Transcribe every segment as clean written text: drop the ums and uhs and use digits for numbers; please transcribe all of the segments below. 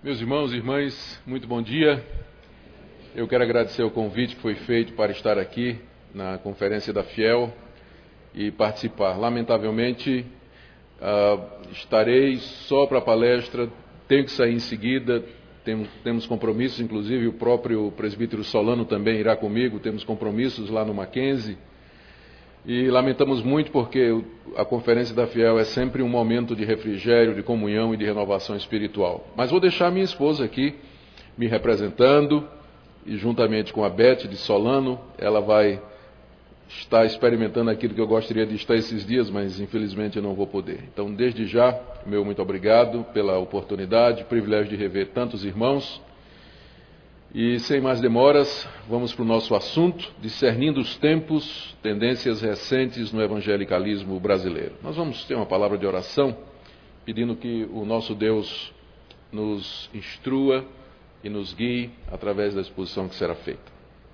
Meus irmãos e irmãs, muito bom dia. Eu quero agradecer o convite que foi feito para estar aqui na Conferência da Fiel e participar. Lamentavelmente, estarei só para a palestra, tenho que sair em seguida, temos compromissos, inclusive o próprio presbítero Solano também irá comigo, temos compromissos lá no Mackenzie. E lamentamos muito porque a Conferência da Fiel é sempre um momento de refrigério, de comunhão e de renovação espiritual. Mas vou deixar minha esposa aqui me representando e juntamente com a Beth de Solano, ela vai estar experimentando aquilo que eu gostaria de estar esses dias, mas infelizmente eu não vou poder. Então, desde já, meu muito obrigado pela oportunidade, privilégio de rever tantos irmãos. E sem mais demoras, vamos para o nosso assunto, discernindo os tempos, tendências recentes no evangelicalismo brasileiro. Nós vamos ter uma palavra de oração, pedindo que o nosso Deus nos instrua e nos guie através da exposição que será feita.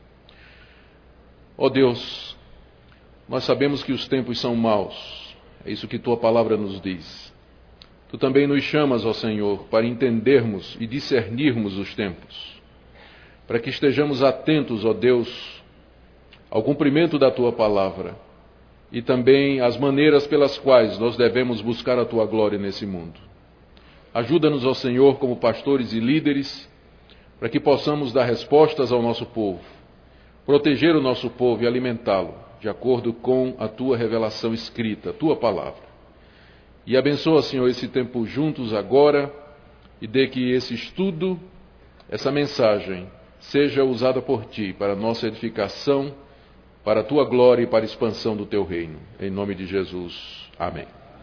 Ó Deus, nós sabemos que os tempos são maus, é isso que Tua palavra nos diz. Tu também nos chamas, ó Senhor, para entendermos e discernirmos os tempos, para que estejamos atentos, ó Deus, ao cumprimento da Tua palavra e também às maneiras pelas quais nós devemos buscar a Tua glória nesse mundo. Ajuda-nos, ó Senhor, como pastores e líderes, para que possamos dar respostas ao nosso povo, proteger o nosso povo e alimentá-lo, de acordo com a Tua revelação escrita, a Tua palavra. E abençoa, Senhor, esse tempo juntos agora e dê que esse estudo, essa mensagem, seja usada por Ti para a nossa edificação, para a Tua glória e para a expansão do Teu reino. Em nome de Jesus. Amém.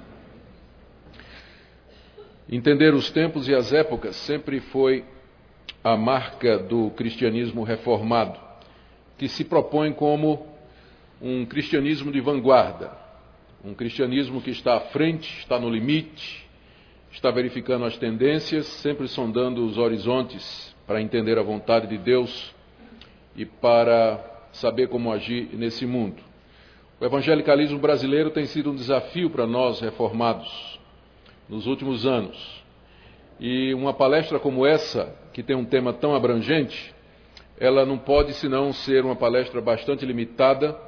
Entender os tempos e as épocas sempre foi a marca do cristianismo reformado, que se propõe como um cristianismo de vanguarda, um cristianismo que está à frente, está no limite, está verificando as tendências, sempre sondando os horizontes para entender a vontade de Deus e para saber como agir nesse mundo. O evangelicalismo brasileiro tem sido um desafio para nós reformados nos últimos anos. E uma palestra como essa, que tem um tema tão abrangente, ela não pode senão ser uma palestra bastante limitada,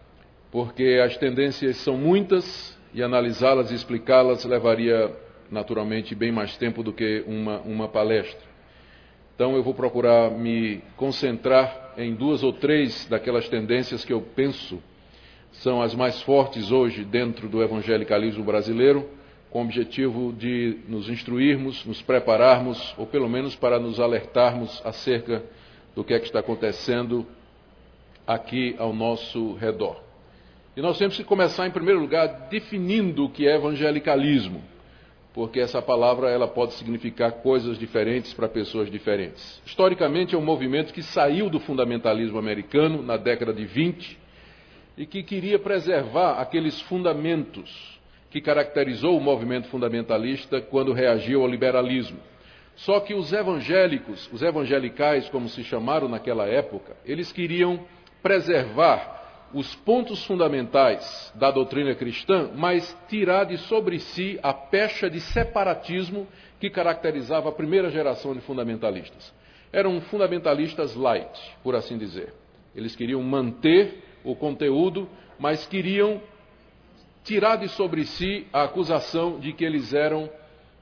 porque as tendências são muitas e analisá-las e explicá-las levaria naturalmente bem mais tempo do que uma palestra. Então eu vou procurar me concentrar em 2 ou 3 daquelas tendências que eu penso são as mais fortes hoje dentro do evangelicalismo brasileiro, com o objetivo de nos instruirmos, nos prepararmos, ou pelo menos para nos alertarmos acerca do que é que está acontecendo aqui ao nosso redor. E nós temos que começar, em primeiro lugar, definindo o que é evangelicalismo, porque essa palavra ela pode significar coisas diferentes para pessoas diferentes. Historicamente, é um movimento que saiu do fundamentalismo americano na década de 20 e que queria preservar aqueles fundamentos que caracterizou o movimento fundamentalista quando reagiu ao liberalismo. Só que os evangélicos, os evangelicais, como se chamaram naquela época, eles queriam preservar os pontos fundamentais da doutrina cristã, mas tirar de sobre si a pecha de separatismo que caracterizava a primeira geração de fundamentalistas. Eram fundamentalistas light, por assim dizer. Eles queriam manter o conteúdo, mas queriam tirar de sobre si a acusação de que eles eram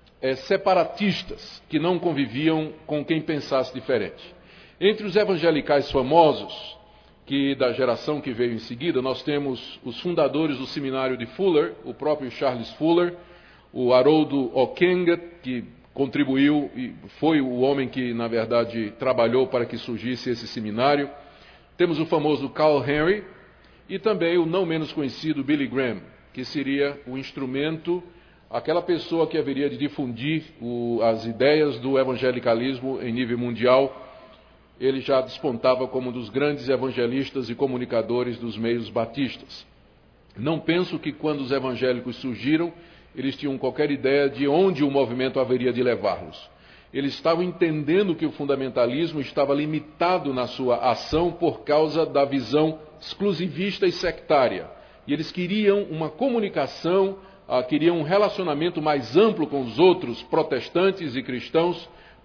separatistas, que não conviviam com quem pensasse diferente. Entre os evangelicais famosos, que da geração que veio em seguida, nós temos os fundadores do seminário de Fuller, o próprio Charles Fuller, o Haroldo Ockenga, que contribuiu e foi o homem que, na verdade, trabalhou para que surgisse esse seminário. Temos o famoso Carl Henry e também o não menos conhecido Billy Graham, que seria o instrumento, aquela pessoa que haveria de difundir as ideias do evangelicalismo em nível mundial. Ele já despontava como um dos grandes evangelistas e comunicadores dos meios batistas. Não penso que quando os evangélicos surgiram, eles tinham qualquer ideia de onde o movimento haveria de levá-los. Eles estavam entendendo que o fundamentalismo estava limitado na sua ação por causa da visão exclusivista e sectária. E eles queriam uma comunicação, queriam um relacionamento mais amplo com os outros protestantes e cristãos,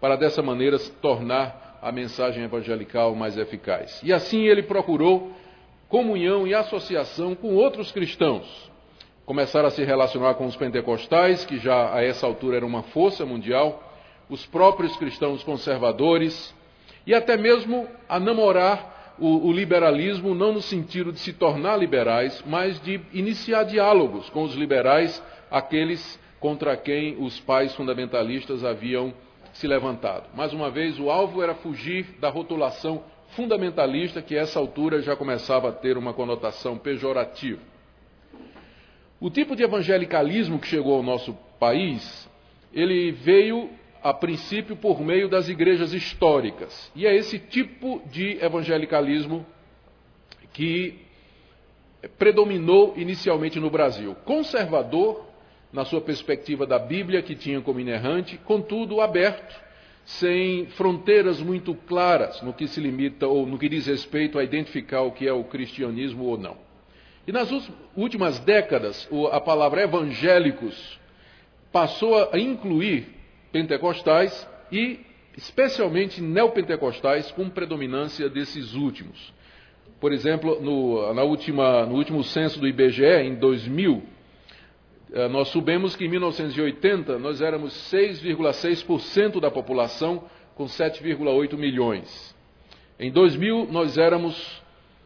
para dessa maneira tornar a mensagem evangelical mais eficaz. E assim ele procurou comunhão e associação com outros cristãos. Começaram a se relacionar com os pentecostais, que já a essa altura era uma força mundial, os próprios cristãos conservadores, e até mesmo a namorar o liberalismo, não no sentido de se tornar liberais, mas de iniciar diálogos com os liberais, aqueles contra quem os pais fundamentalistas haviam se levantado. Mais uma vez, o alvo era fugir da rotulação fundamentalista, que a essa altura já começava a ter uma conotação pejorativa. O tipo de evangelicalismo que chegou ao nosso país, ele veio a princípio por meio das igrejas históricas. E é esse tipo de evangelicalismo que predominou inicialmente no Brasil. Conservador, na sua perspectiva da Bíblia, que tinha como inerrante, contudo aberto, sem fronteiras muito claras no que se limita ou no que diz respeito a identificar o que é o cristianismo ou não. E nas últimas décadas, a palavra evangélicos passou a incluir pentecostais e especialmente neopentecostais, com predominância desses últimos. Por exemplo, no último censo do IBGE, em 2000, nós soubemos que em 1980 nós éramos 6,6% da população, com 7,8 milhões. Em 2000 nós éramos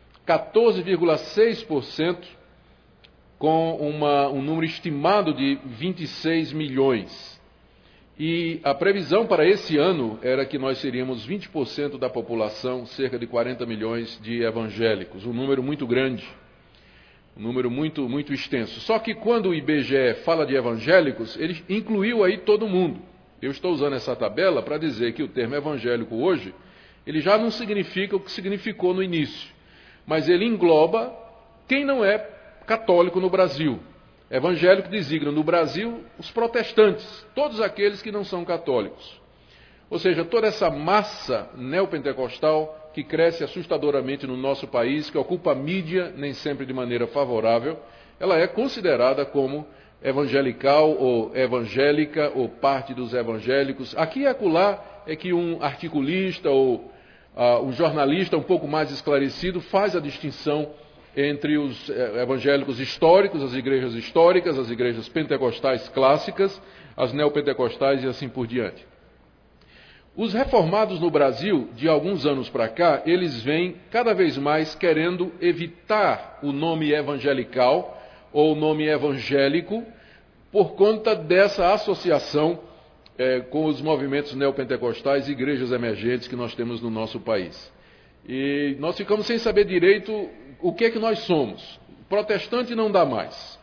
14,6%, com um número estimado de 26 milhões. E a previsão para esse ano era que nós seríamos 20% da população, cerca de 40 milhões de evangélicos. Um número muito grande, um número muito, muito extenso. Só que quando o IBGE fala de evangélicos, ele incluiu aí todo mundo. Eu estou usando essa tabela para dizer que o termo evangélico hoje, ele já não significa o que significou no início. Mas ele engloba quem não é católico no Brasil. Evangélico designa no Brasil os protestantes, todos aqueles que não são católicos. Ou seja, toda essa massa neopentecostal que cresce assustadoramente no nosso país, que ocupa a mídia, nem sempre de maneira favorável, ela é considerada como evangelical ou evangélica ou parte dos evangélicos. Aqui e acolá é que um articulista ou um jornalista um pouco mais esclarecido faz a distinção entre os evangélicos históricos, as igrejas pentecostais clássicas, as neopentecostais e assim por diante. Os reformados no Brasil, de alguns anos para cá, eles vêm cada vez mais querendo evitar o nome evangelical ou o nome evangélico por conta dessa associação com os movimentos neopentecostais e igrejas emergentes que nós temos no nosso país. E nós ficamos sem saber direito o que é que nós somos. Protestante não dá mais.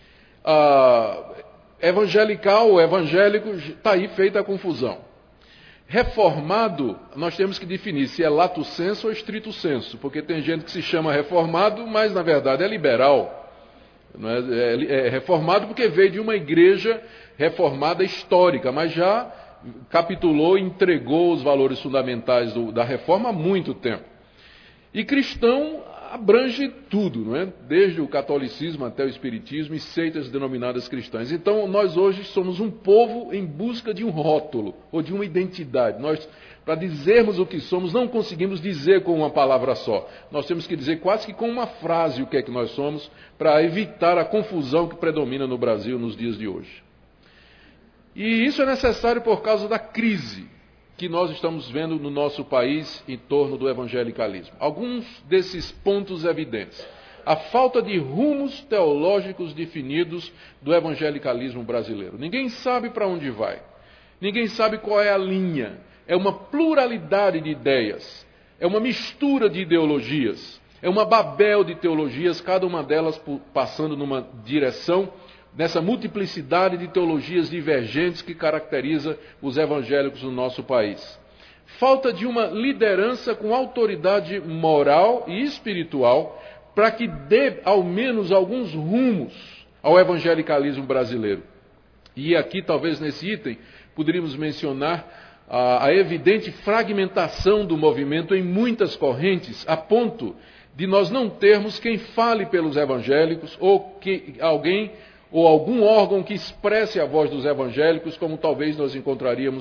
Evangelical ou evangélico, está aí feita a confusão. Reformado, nós temos que definir se é lato sensu ou estrito sensu, porque tem gente que se chama reformado, mas na verdade é liberal. Não é reformado porque veio de uma igreja reformada histórica, mas já capitulou e entregou os valores fundamentais da reforma há muito tempo. E cristão abrange tudo, não é? Desde o catolicismo até o espiritismo e seitas denominadas cristãs. Então, nós hoje somos um povo em busca de um rótulo ou de uma identidade. Nós, para dizermos o que somos, não conseguimos dizer com uma palavra só. Nós temos que dizer quase que com uma frase o que é que nós somos, para evitar a confusão que predomina no Brasil nos dias de hoje. E isso é necessário por causa da crise que nós estamos vendo no nosso país em torno do evangelicalismo. Alguns desses pontos evidentes. A falta de rumos teológicos definidos do evangelicalismo brasileiro. Ninguém sabe para onde vai. Ninguém sabe qual é a linha. É uma pluralidade de ideias. É uma mistura de ideologias. É uma babel de teologias, cada uma delas passando numa direção, dessa multiplicidade de teologias divergentes que caracteriza os evangélicos no nosso país. Falta de uma liderança com autoridade moral e espiritual para que dê ao menos alguns rumos ao evangelicalismo brasileiro. E aqui, talvez nesse item, poderíamos mencionar a evidente fragmentação do movimento em muitas correntes, a ponto de nós não termos quem fale pelos evangélicos ou que alguém ou algum órgão que expresse a voz dos evangélicos, como talvez nós encontraríamos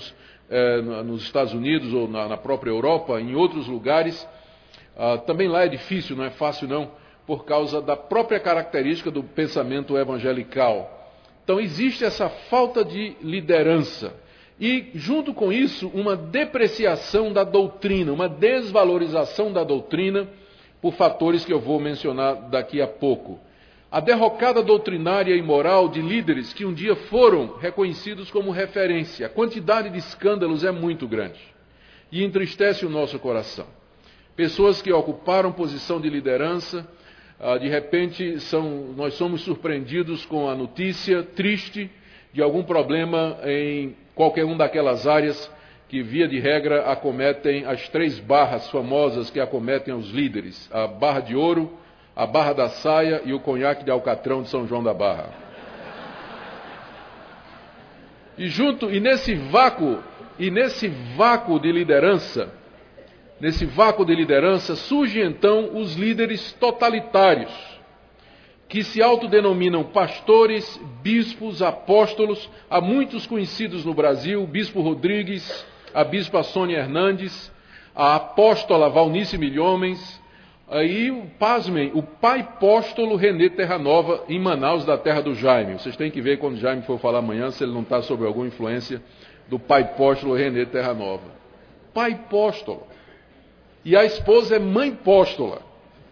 nos Estados Unidos ou na própria Europa, em outros lugares. Também lá é difícil, não é fácil não, por causa da própria característica do pensamento evangelical. Então existe essa falta de liderança. E, junto com isso, uma depreciação da doutrina, uma desvalorização da doutrina, por fatores que eu vou mencionar daqui a pouco. A derrocada doutrinária e moral de líderes que um dia foram reconhecidos como referência. A quantidade de escândalos é muito grande e entristece o nosso coração. Pessoas que ocuparam posição de liderança, de repente nós somos surpreendidos com a notícia triste de algum problema em qualquer uma daquelas áreas que, via de regra, acometem as 3 barras famosas que acometem os líderes: a barra de ouro, a barra da saia e o conhaque de Alcatrão de São João da Barra. E nesse vácuo de liderança, surgem então os líderes totalitários, que se autodenominam pastores, bispos, apóstolos. Há muitos conhecidos no Brasil: o bispo Rodrigues, a bispa Sônia Hernandes, a apóstola Valnice Milhomens, aí, pasmem, o pai apóstolo Renê Terranova, em Manaus, da terra do Jaime. Vocês têm que ver quando o Jaime for falar amanhã, se ele não está sob alguma influência do pai apóstolo Renê Terranova. Pai apóstolo. E a esposa é mãe apóstola.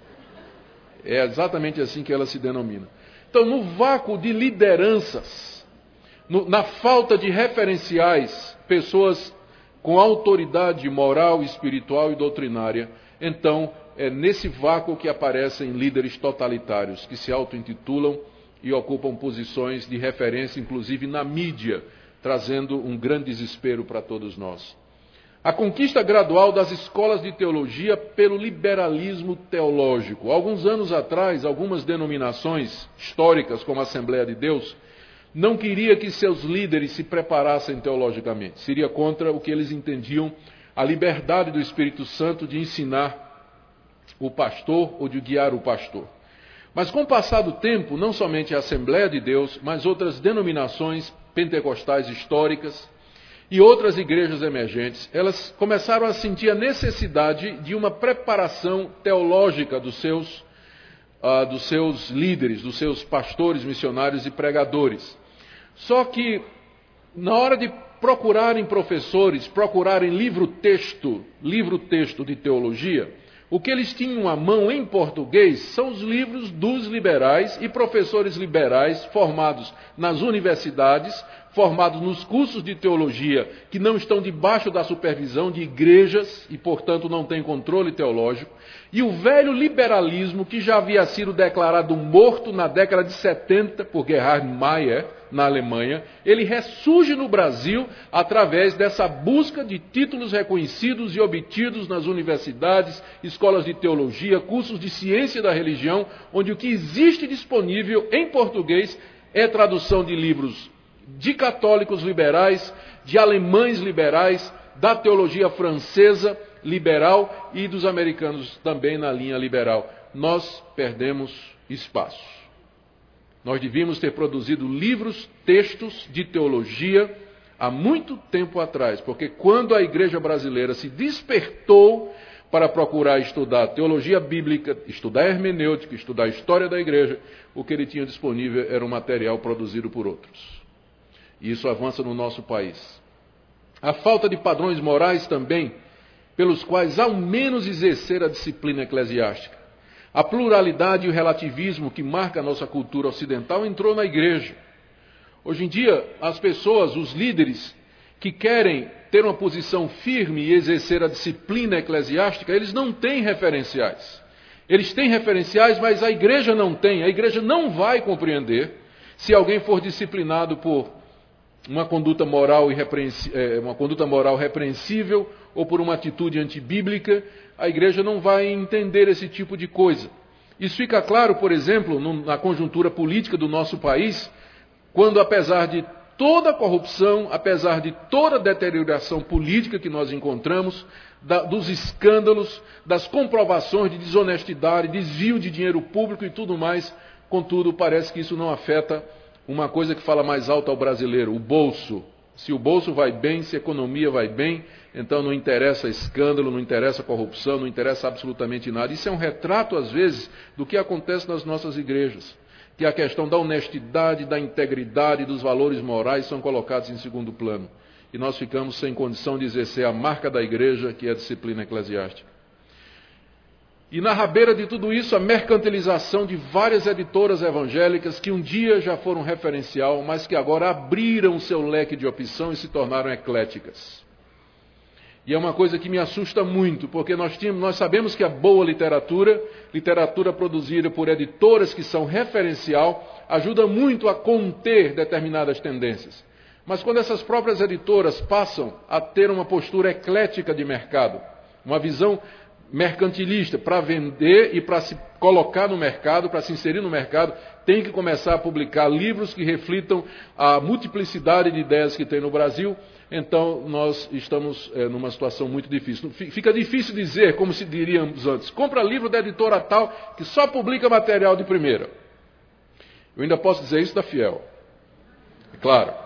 É exatamente assim que ela se denomina. Então, no vácuo de lideranças, na falta de referenciais, pessoas com autoridade moral, espiritual e doutrinária, então é nesse vácuo que aparecem líderes totalitários, que se auto-intitulam e ocupam posições de referência, inclusive na mídia, trazendo um grande desespero para todos nós. A conquista gradual das escolas de teologia pelo liberalismo teológico. Alguns anos atrás, algumas denominações históricas, como a Assembleia de Deus, não queria que seus líderes se preparassem teologicamente. Seria contra o que eles entendiam a liberdade do Espírito Santo de ensinar o pastor ou de guiar o pastor. Mas com o passar do tempo, não somente a Assembleia de Deus, mas outras denominações pentecostais históricas e outras igrejas emergentes, elas começaram a sentir a necessidade de uma preparação teológica dos seus líderes, dos seus pastores, missionários e pregadores. Só que, na hora de procurarem professores, procurarem livro-texto de teologia, o que eles tinham à mão em português são os livros dos liberais e professores liberais formados nas universidades, formados nos cursos de teologia que não estão debaixo da supervisão de igrejas e, portanto, não têm controle teológico, e o velho liberalismo que já havia sido declarado morto na década de 70 por Gerhard Meyer, na Alemanha, ele ressurge no Brasil através dessa busca de títulos reconhecidos e obtidos nas universidades, escolas de teologia, cursos de ciência da religião, onde o que existe disponível em português é tradução de livros de católicos liberais, de alemães liberais, da teologia francesa liberal e dos americanos também na linha liberal. Nós perdemos espaço. Nós devíamos ter produzido livros, textos de teologia há muito tempo atrás, porque quando a igreja brasileira se despertou para procurar estudar teologia bíblica, estudar hermenêutica, estudar a história da igreja, o que ele tinha disponível era um material produzido por outros. E isso avança no nosso país. A falta de padrões morais também, pelos quais ao menos exercer a disciplina eclesiástica. A pluralidade e o relativismo que marca a nossa cultura ocidental entrou na igreja. Hoje em dia, as pessoas, os líderes, que querem ter uma posição firme e exercer a disciplina eclesiástica, eles não têm referenciais. Eles têm referenciais, mas a igreja não tem. A igreja não vai compreender se alguém for disciplinado por uma conduta moral repreensível ou por uma atitude antibíblica. A igreja não vai entender esse tipo de coisa. Isso fica claro, por exemplo, na conjuntura política do nosso país, quando, apesar de toda a corrupção, apesar de toda a deterioração política que nós encontramos, dos escândalos, das comprovações de desonestidade, desvio de dinheiro público e tudo mais, contudo, parece que isso não afeta uma coisa que fala mais alto ao brasileiro, o bolso. Se o bolso vai bem, se a economia vai bem, então não interessa escândalo, não interessa corrupção, não interessa absolutamente nada. Isso é um retrato, às vezes, do que acontece nas nossas igrejas, que a questão da honestidade, da integridade, dos valores morais são colocados em segundo plano. E nós ficamos sem condição de exercer a marca da igreja, que é a disciplina eclesiástica. E na rabeira de tudo isso, a mercantilização de várias editoras evangélicas que um dia já foram referencial, mas que agora abriram o seu leque de opção e se tornaram ecléticas. E é uma coisa que me assusta muito, porque nós sabemos que a boa literatura produzida por editoras que são referencial, ajuda muito a conter determinadas tendências. Mas quando essas próprias editoras passam a ter uma postura eclética de mercado, uma visão mercantilista para vender e para se colocar no mercado, para se inserir no mercado, tem que começar a publicar livros que reflitam a multiplicidade de ideias que tem no Brasil. Então nós estamos numa situação muito difícil. Fica difícil dizer, como se diríamos antes, compra livro da editora tal que só publica material de primeira. Eu ainda posso dizer isso da Fiel. É claro.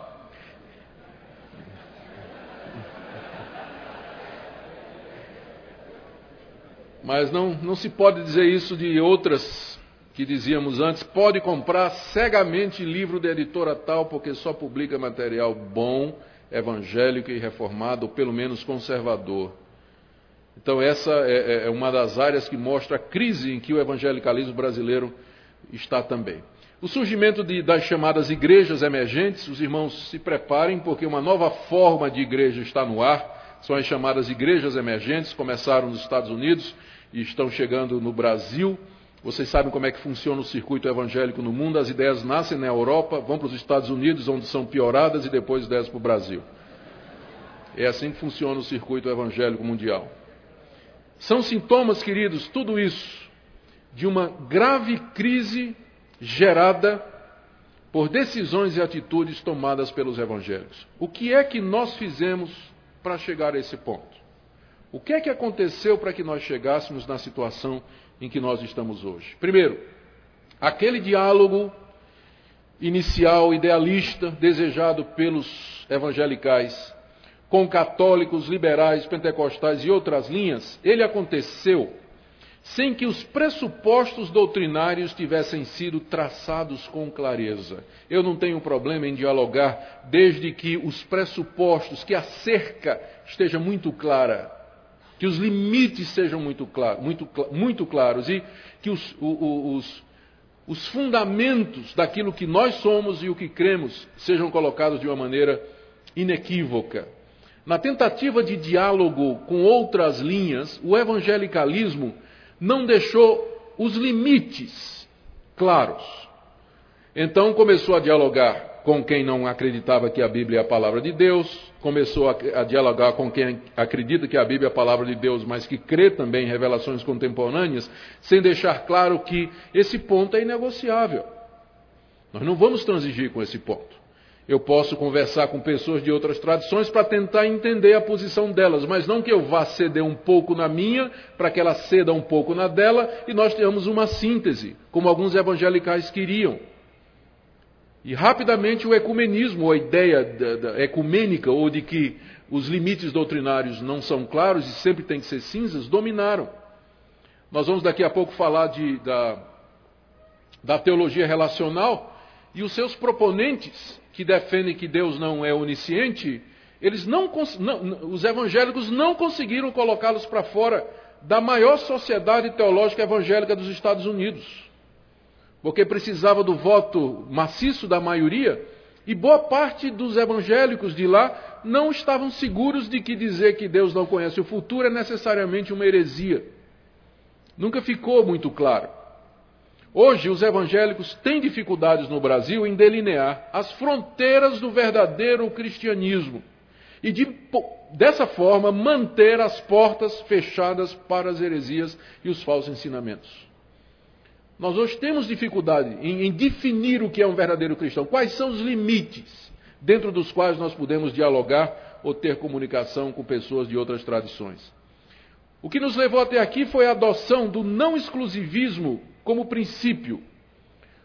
Mas não se pode dizer isso de outras que dizíamos antes. Pode comprar cegamente livro de editora tal, porque só publica material bom, evangélico e reformado, ou pelo menos conservador. Então essa é uma das áreas que mostra a crise em que o evangelicalismo brasileiro está também. O surgimento das chamadas igrejas emergentes, os irmãos se preparem, porque uma nova forma de igreja está no ar. São as chamadas igrejas emergentes, começaram nos Estados Unidos e estão chegando no Brasil. Vocês sabem como é que funciona o circuito evangélico no mundo. As ideias nascem na Europa, vão para os Estados Unidos, onde são pioradas, e depois descem para o Brasil. É assim que funciona o circuito evangélico mundial. São sintomas, queridos, tudo isso, de uma grave crise gerada por decisões e atitudes tomadas pelos evangélicos. O que é que nós fizemos para chegar a esse ponto? O que é que aconteceu para que nós chegássemos na situação em que nós estamos hoje? Primeiro, aquele diálogo inicial, idealista, desejado pelos evangelicais, com católicos, liberais, pentecostais e outras linhas, ele aconteceu sem que os pressupostos doutrinários tivessem sido traçados com clareza. Eu não tenho problema em dialogar desde que os pressupostos, que a cerca esteja muito clara, que os limites sejam muito claros e que os fundamentos daquilo que nós somos e o que cremos sejam colocados de uma maneira inequívoca. Na tentativa de diálogo com outras linhas, o evangelicalismo não deixou os limites claros. Então começou a dialogar com quem não acreditava que a Bíblia é a palavra de Deus, começou a dialogar com quem acredita que a Bíblia é a palavra de Deus, mas que crê também em revelações contemporâneas, sem deixar claro que esse ponto é inegociável. Nós não vamos transigir com esse ponto. Eu posso conversar com pessoas de outras tradições para tentar entender a posição delas, mas não que eu vá ceder um pouco na minha, para que ela ceda um pouco na dela, e nós tenhamos uma síntese, como alguns evangelicais queriam. E rapidamente o ecumenismo, ou a ideia ecumênica, ou de que os limites doutrinários não são claros e sempre tem que ser cinzas, dominaram. Nós vamos daqui a pouco falar da teologia relacional, e os seus proponentes, que defendem que Deus não é onisciente, os evangélicos não conseguiram colocá-los para fora da maior sociedade teológica evangélica dos Estados Unidos. Porque precisava do voto maciço da maioria, e boa parte dos evangélicos de lá não estavam seguros de que dizer que Deus não conhece o futuro é necessariamente uma heresia. Nunca ficou muito claro. Hoje os evangélicos têm dificuldades no Brasil em delinear as fronteiras do verdadeiro cristianismo e dessa forma manter as portas fechadas para as heresias e os falsos ensinamentos. Nós hoje temos dificuldade em definir o que é um verdadeiro cristão. Quais são os limites dentro dos quais nós podemos dialogar ou ter comunicação com pessoas de outras tradições. O que nos levou até aqui foi a adoção do não exclusivismo como princípio.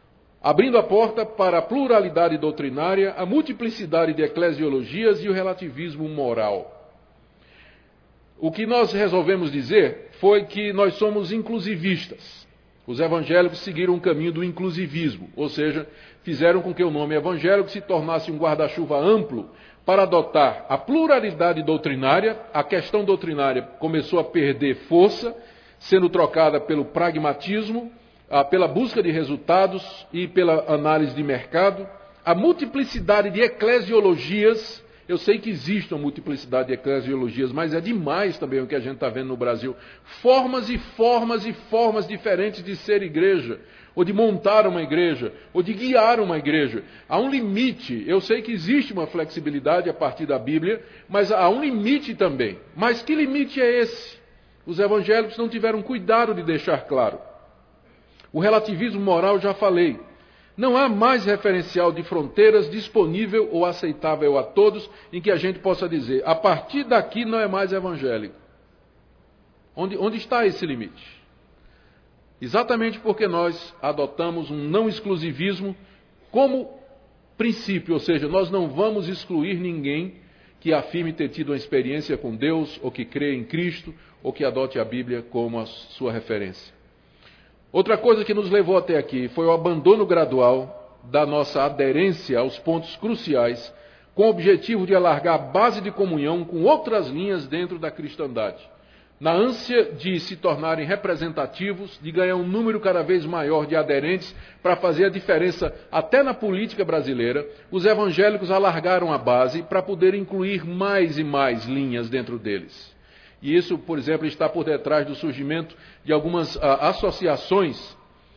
abrindo a porta para a pluralidade doutrinária, a multiplicidade de eclesiologias e o relativismo moral. O que nós resolvemos dizer foi que nós somos inclusivistas. Os evangélicos seguiram o caminho do inclusivismo, ou seja, fizeram com que o nome evangélico se tornasse um guarda-chuva amplo para adotar a pluralidade doutrinária. A questão doutrinária começou a perder força, sendo trocada pelo pragmatismo, pela busca de resultados e pela análise de mercado. A multiplicidade de eclesiologias. Eu sei que existe uma multiplicidade de eclesiologias, mas é demais também o que a gente está vendo no Brasil. Formas e formas e formas diferentes de ser igreja, ou de montar uma igreja, ou de guiar uma igreja. Há um limite. Eu sei que existe uma flexibilidade a partir da Bíblia, mas há um limite também. Mas que limite é esse? Os evangélicos não tiveram cuidado de deixar claro. O relativismo moral, já falei. Não há mais referencial de fronteiras disponível ou aceitável a todos em que a gente possa dizer, a partir daqui não é mais evangélico. Onde está esse limite? Exatamente porque nós adotamos um não exclusivismo como princípio, ou seja, nós não vamos excluir ninguém que afirme ter tido uma experiência com Deus, ou que crê em Cristo, ou que adote a Bíblia como a sua referência. Outra coisa que nos levou até aqui foi o abandono gradual da nossa aderência aos pontos cruciais, com o objetivo de alargar a base de comunhão com outras linhas dentro da cristandade. Na ânsia de se tornarem representativos, de ganhar um número cada vez maior de aderentes para fazer a diferença até na política brasileira, os evangélicos alargaram a base para poder incluir mais e mais linhas dentro deles. E isso, por exemplo, está por detrás do surgimento de algumas associações,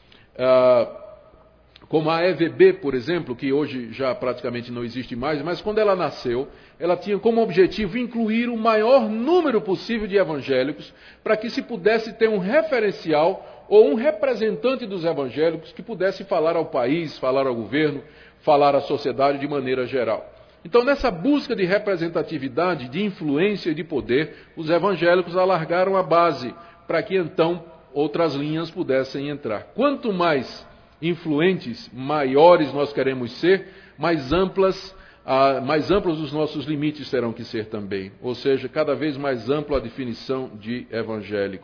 como a EVB, por exemplo, que hoje já praticamente não existe mais, mas quando ela nasceu, ela tinha como objetivo incluir o maior número possível de evangélicos, para que se pudesse ter um referencial ou um representante dos evangélicos que pudesse falar ao país, falar ao governo, falar à sociedade de maneira geral. Então, nessa busca de representatividade, de influência e de poder, os evangélicos alargaram a base para que então outras linhas pudessem entrar. Quanto mais influentes, maiores nós queremos ser, mais amplos os nossos limites terão que ser também. Ou seja, cada vez mais ampla a definição de evangélico.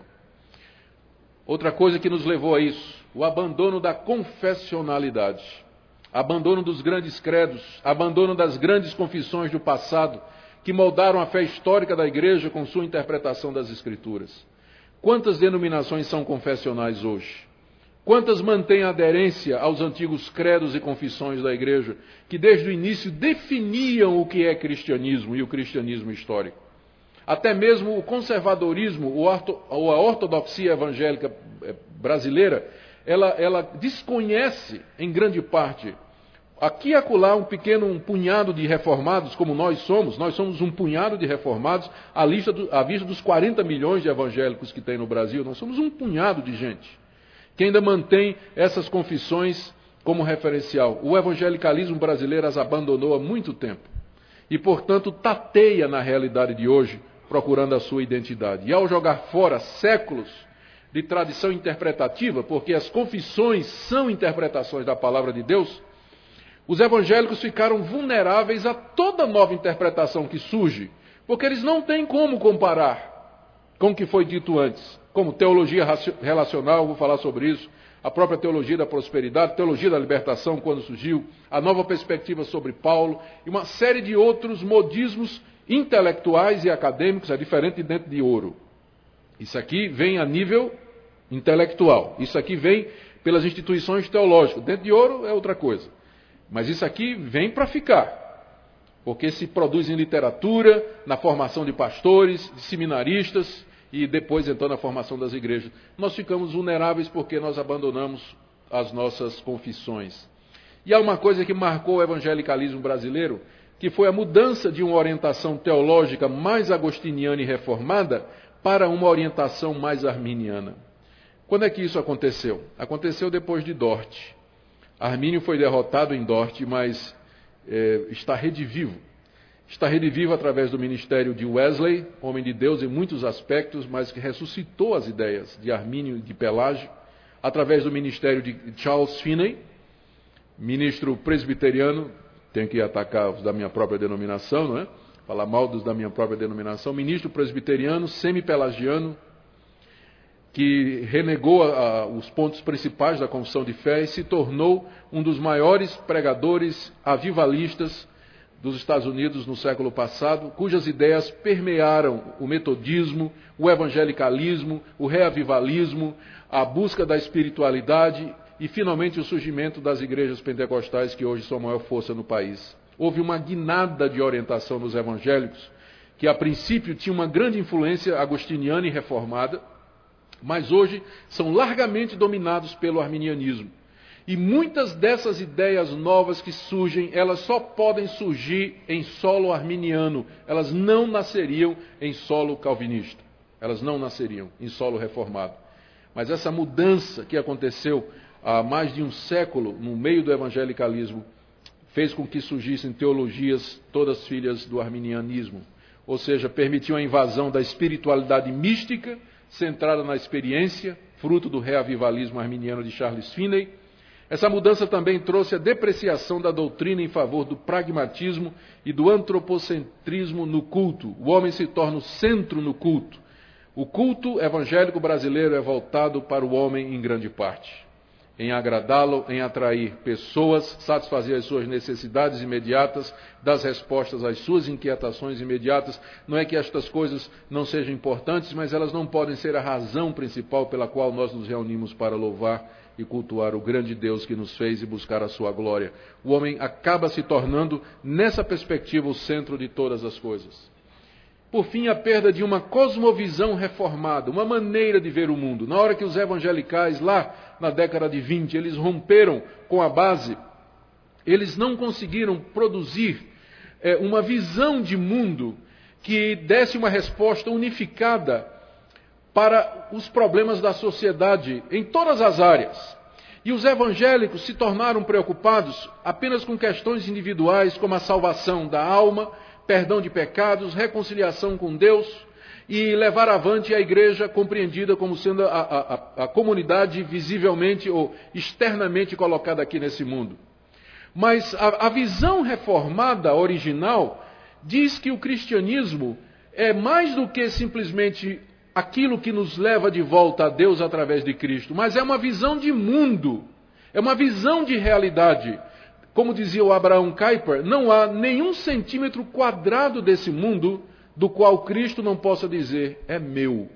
Outra coisa que nos levou a isso, o abandono da confessionalidade. Abandono dos grandes credos, abandono das grandes confissões do passado, que moldaram a fé histórica da igreja com sua interpretação das Escrituras. Quantas denominações são confessionais hoje? Quantas mantêm aderência aos antigos credos e confissões da igreja, que desde o início definiam o que é cristianismo e o cristianismo histórico? Até mesmo o conservadorismo ou a ortodoxia evangélica brasileira, ela desconhece em grande parte. Aqui e acolá um punhado de reformados, como nós somos um punhado de reformados, à vista dos 40 milhões de evangélicos que tem no Brasil, nós somos um punhado de gente que ainda mantém essas confissões como referencial. O evangelicalismo brasileiro as abandonou há muito tempo e, portanto, tateia na realidade de hoje, procurando a sua identidade. E ao jogar fora séculos de tradição interpretativa, porque as confissões são interpretações da palavra de Deus, os evangélicos ficaram vulneráveis a toda nova interpretação que surge, porque eles não têm como comparar com o que foi dito antes, como teologia relacional, vou falar sobre isso, a própria teologia da prosperidade, teologia da libertação, quando surgiu, a nova perspectiva sobre Paulo, e uma série de outros modismos intelectuais e acadêmicos, é diferente de dentro de ouro. Isso aqui vem a nível intelectual, isso aqui vem pelas instituições teológicas, dentro de ouro é outra coisa. Mas isso aqui vem para ficar, porque se produz em literatura, na formação de pastores, de seminaristas e depois então na formação das igrejas. Nós ficamos vulneráveis porque nós abandonamos as nossas confissões. E há uma coisa que marcou o evangelicalismo brasileiro, que foi a mudança de uma orientação teológica mais agostiniana e reformada para uma orientação mais arminiana. Quando é que isso aconteceu? Aconteceu depois de Dort. Armínio foi derrotado em Dort, mas está redivivo. Está redivivo através do ministério de Wesley, homem de Deus em muitos aspectos, mas que ressuscitou as ideias de Armínio e de Pelágio, através do ministério de Charles Finney, ministro presbiteriano, tenho que atacar os da minha própria denominação, não é? Falar mal dos da minha própria denominação, ministro presbiteriano, semi-pelagiano, que renegou os pontos principais da confissão de fé e se tornou um dos maiores pregadores avivalistas dos Estados Unidos no século passado, cujas ideias permearam o metodismo, o evangelicalismo, o reavivalismo, a busca da espiritualidade e, finalmente, o surgimento das igrejas pentecostais, que hoje são a maior força no país. Houve uma guinada de orientação nos evangélicos, que a princípio tinha uma grande influência agostiniana e reformada, mas hoje são largamente dominados pelo arminianismo. E muitas dessas ideias novas que surgem, elas só podem surgir em solo arminiano. Elas não nasceriam em solo calvinista. Elas não nasceriam em solo reformado. Mas essa mudança que aconteceu há mais de um século no meio do evangelicalismo fez com que surgissem teologias todas filhas do arminianismo. Ou seja, permitiu a invasão da espiritualidade mística, centrada na experiência, fruto do reavivalismo arminiano de Charles Finney. Essa mudança também trouxe a depreciação da doutrina em favor do pragmatismo e do antropocentrismo no culto. O homem se torna o centro no culto. O culto evangélico brasileiro é voltado para o homem em grande parte, em agradá-lo, em atrair pessoas, satisfazer as suas necessidades imediatas, dar respostas às suas inquietações imediatas. Não é que estas coisas não sejam importantes, mas elas não podem ser a razão principal pela qual nós nos reunimos para louvar e cultuar o grande Deus que nos fez e buscar a sua glória. O homem acaba se tornando, nessa perspectiva, o centro de todas as coisas. Por fim, a perda de uma cosmovisão reformada, uma maneira de ver o mundo. Na hora que os evangelicais, lá na década de 20, eles romperam com a base, eles não conseguiram produzir uma visão de mundo que desse uma resposta unificada para os problemas da sociedade em todas as áreas. E os evangélicos se tornaram preocupados apenas com questões individuais, como a salvação da alma, perdão de pecados, reconciliação com Deus e levar avante a igreja compreendida como sendo a comunidade visivelmente ou externamente colocada aqui nesse mundo. Mas a visão reformada original diz que o cristianismo é mais do que simplesmente aquilo que nos leva de volta a Deus através de Cristo, mas é uma visão de mundo, é uma visão de realidade. Como dizia o Abraham Kuyper, não há nenhum centímetro quadrado desse mundo do qual Cristo não possa dizer, é meu,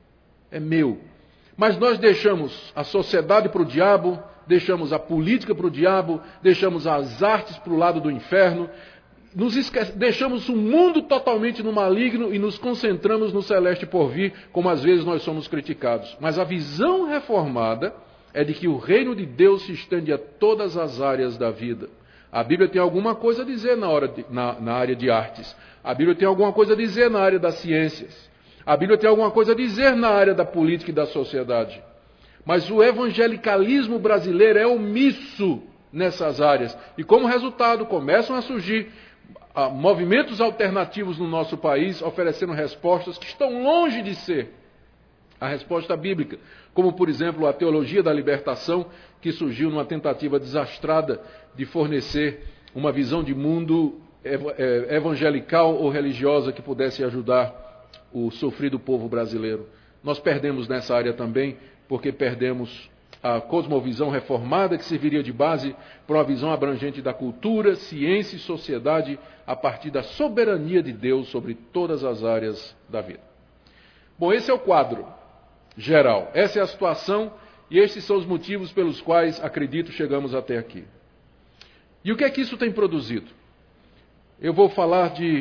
é meu. Mas nós deixamos a sociedade para o diabo, deixamos a política para o diabo, deixamos as artes para o lado do inferno, deixamos o mundo totalmente no maligno e nos concentramos no celeste por vir, como às vezes nós somos criticados. Mas a visão reformada é de que o reino de Deus se estende a todas as áreas da vida. A Bíblia tem alguma coisa a dizer na área de artes. A Bíblia tem alguma coisa a dizer na área das ciências. A Bíblia tem alguma coisa a dizer na área da política e da sociedade. Mas o evangelicalismo brasileiro é omisso nessas áreas. E como resultado começam a surgir movimentos alternativos no nosso país, oferecendo respostas que estão longe de ser a resposta bíblica, como, por exemplo, a teologia da libertação, que surgiu numa tentativa desastrada de fornecer uma visão de mundo evangelical ou religiosa que pudesse ajudar o sofrido povo brasileiro. Nós perdemos nessa área também, porque perdemos a cosmovisão reformada que serviria de base para uma visão abrangente da cultura, ciência e sociedade a partir da soberania de Deus sobre todas as áreas da vida. Bom, esse é o quadro geral. Essa é a situação e estes são os motivos pelos quais, acredito, chegamos até aqui. E o que é que isso tem produzido? Eu vou falar de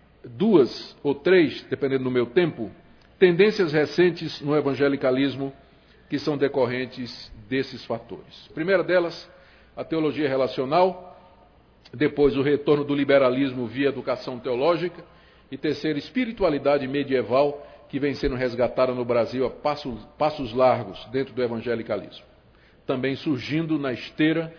2 ou 3, dependendo do meu tempo, tendências recentes no evangelicalismo que são decorrentes desses fatores. A primeira delas, a teologia relacional, depois o retorno do liberalismo via educação teológica, e terceiro, espiritualidade medieval, que vem sendo resgatada no Brasil a passos largos dentro do evangelicalismo. Também surgindo na esteira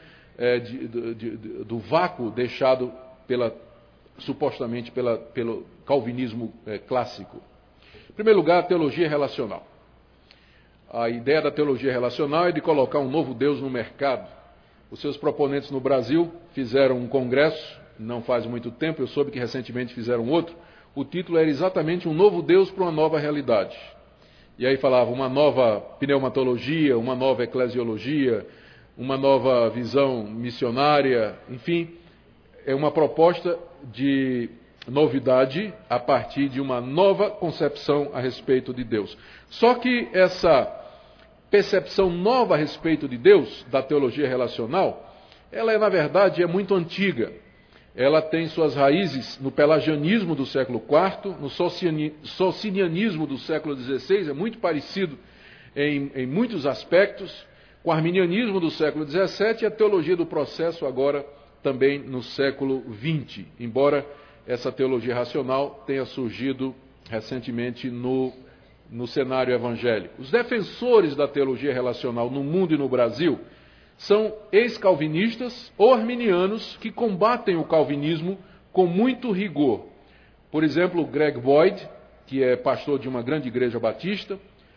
do vácuo deixado supostamente pelo calvinismo clássico. Em primeiro lugar, a teologia relacional. A ideia da teologia relacional é de colocar um novo Deus no mercado, Os seus proponentes no Brasil fizeram um congresso, não faz muito tempo, eu soube que recentemente fizeram outro. O título era exatamente Um Novo Deus para uma Nova Realidade. E aí falava uma nova pneumatologia, uma nova eclesiologia, uma nova visão missionária, enfim, é uma proposta de novidade a partir de uma nova concepção a respeito de Deus. Só que essa percepção nova a respeito de Deus, da teologia relacional, ela na verdade é muito antiga. Ela tem suas raízes no pelagianismo do século IV, no socinianismo do século XVI, é muito parecido em muitos aspectos, com o arminianismo do século XVII e a teologia do processo agora também no século XX, embora essa teologia racional tenha surgido recentemente no cenário evangélico. Os defensores da teologia relacional no mundo e no Brasil são ex-calvinistas ou arminianos que combatem o calvinismo com muito rigor. Por exemplo, Greg Boyd, que é pastor de uma grande igreja batista,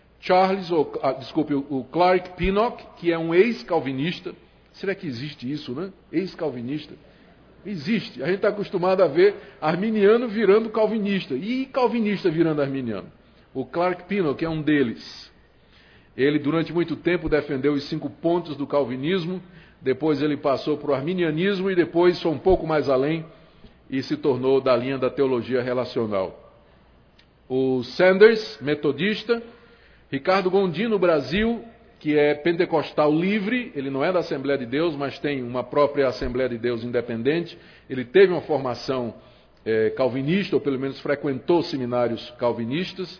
o Clark Pinnock, que é um ex-calvinista. Será que existe isso, né? Ex-calvinista. Existe. A gente está acostumado a ver arminiano virando calvinista. E calvinista virando arminiano. O Clark Pinnock é um deles. Ele, durante muito tempo, defendeu os 5 pontos do calvinismo. Depois ele passou para o arminianismo e depois foi um pouco mais além e se tornou da linha da teologia relacional. O Sanders, metodista. Ricardo Gondim, no Brasil, que é pentecostal livre, ele não é da Assembleia de Deus, mas tem uma própria Assembleia de Deus independente. Ele teve uma formação calvinista, ou pelo menos frequentou seminários calvinistas.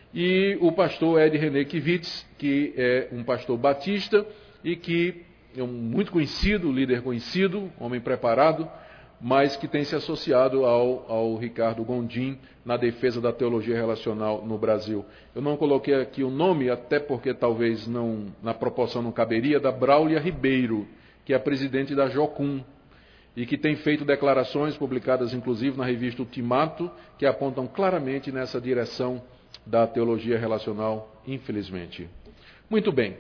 E o pastor Ed René Kivitz, que é um pastor batista e que é um muito conhecido, líder conhecido, homem preparado, mas que tem se associado ao Ricardo Gondim na defesa da teologia relacional no Brasil. Eu não coloquei aqui o nome, até porque talvez na proporção não caberia, da Braulia Ribeiro, que é a presidente da Jocum, e que tem feito declarações publicadas inclusive na revista Ultimato, que apontam claramente nessa direção da teologia relacional, infelizmente. Muito bem.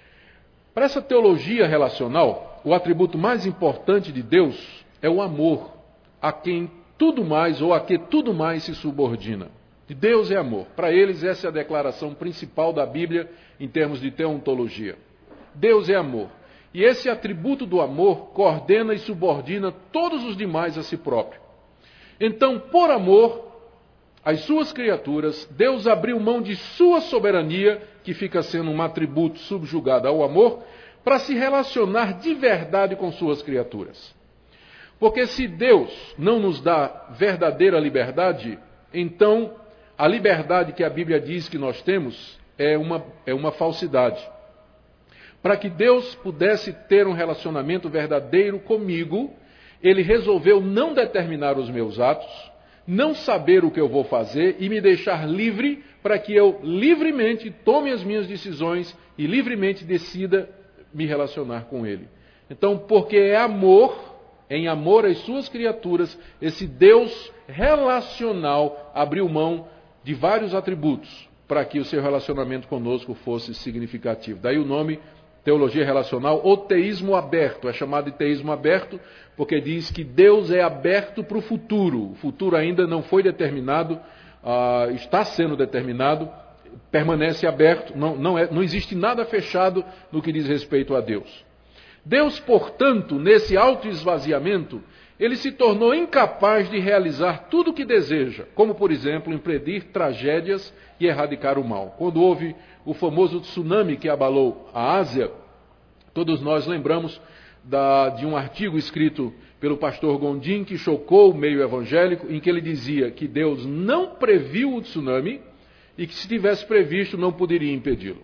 Para essa teologia relacional, o atributo mais importante de Deus é o amor, a quem tudo mais ou a que tudo mais se subordina. Deus é amor. Para eles, essa é a declaração principal da Bíblia em termos de teontologia. Deus é amor. E esse atributo do amor coordena e subordina todos os demais a si próprio. Então, por amor às suas criaturas, Deus abriu mão de sua soberania, que fica sendo um atributo subjugado ao amor, para se relacionar de verdade com suas criaturas. Porque se Deus não nos dá verdadeira liberdade, então a liberdade que a Bíblia diz que nós temos é uma falsidade. Para que Deus pudesse ter um relacionamento verdadeiro comigo, Ele resolveu não determinar os meus atos, não saber o que eu vou fazer e me deixar livre para que eu livremente tome as minhas decisões e livremente decida me relacionar com Ele. Então, porque é amor, em amor às suas criaturas, esse Deus relacional abriu mão de vários atributos para que o seu relacionamento conosco fosse significativo. Daí o nome teologia relacional ou teísmo aberto. É chamado de teísmo aberto porque diz que Deus é aberto para o futuro. O futuro ainda não foi determinado, está sendo determinado, permanece aberto, não existe nada fechado no que diz respeito a Deus. Deus, portanto, nesse autoesvaziamento, ele se tornou incapaz de realizar tudo o que deseja, como, por exemplo, impedir tragédias e erradicar o mal. Quando houve o famoso tsunami que abalou a Ásia, todos nós lembramos de um artigo escrito pelo pastor Gondim, que chocou o meio evangélico, em que ele dizia que Deus não previu o tsunami e que se tivesse previsto não poderia impedi-lo.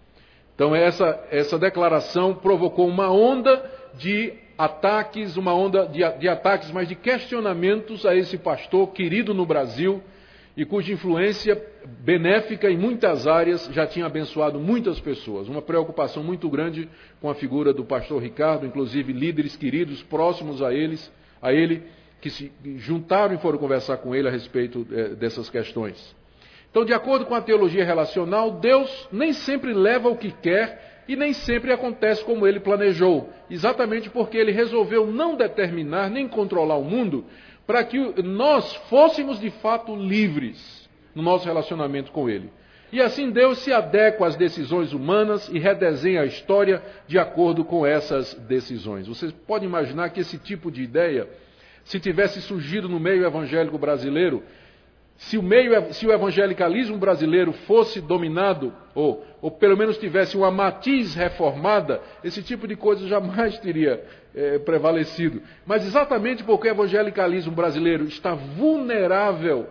Então essa declaração provocou uma onda de ataques, de ataques, mas de questionamentos a esse pastor querido no Brasil e cuja influência benéfica em muitas áreas já tinha abençoado muitas pessoas. Uma preocupação muito grande com a figura do pastor Ricardo, inclusive líderes queridos próximos a ele, que se juntaram e foram conversar com ele a respeito dessas questões. Então, de acordo com a teologia relacional, Deus nem sempre leva o que quer e nem sempre acontece como ele planejou, exatamente porque ele resolveu não determinar nem controlar o mundo para que nós fôssemos de fato livres no nosso relacionamento com ele. E assim Deus se adequa às decisões humanas e redesenha a história de acordo com essas decisões. Vocês podem imaginar que esse tipo de ideia, se tivesse surgido no meio evangélico brasileiro, se o evangelicalismo brasileiro fosse dominado, ou pelo menos tivesse uma matiz reformada, esse tipo de coisa jamais teria prevalecido. Mas exatamente porque o evangelicalismo brasileiro está vulnerável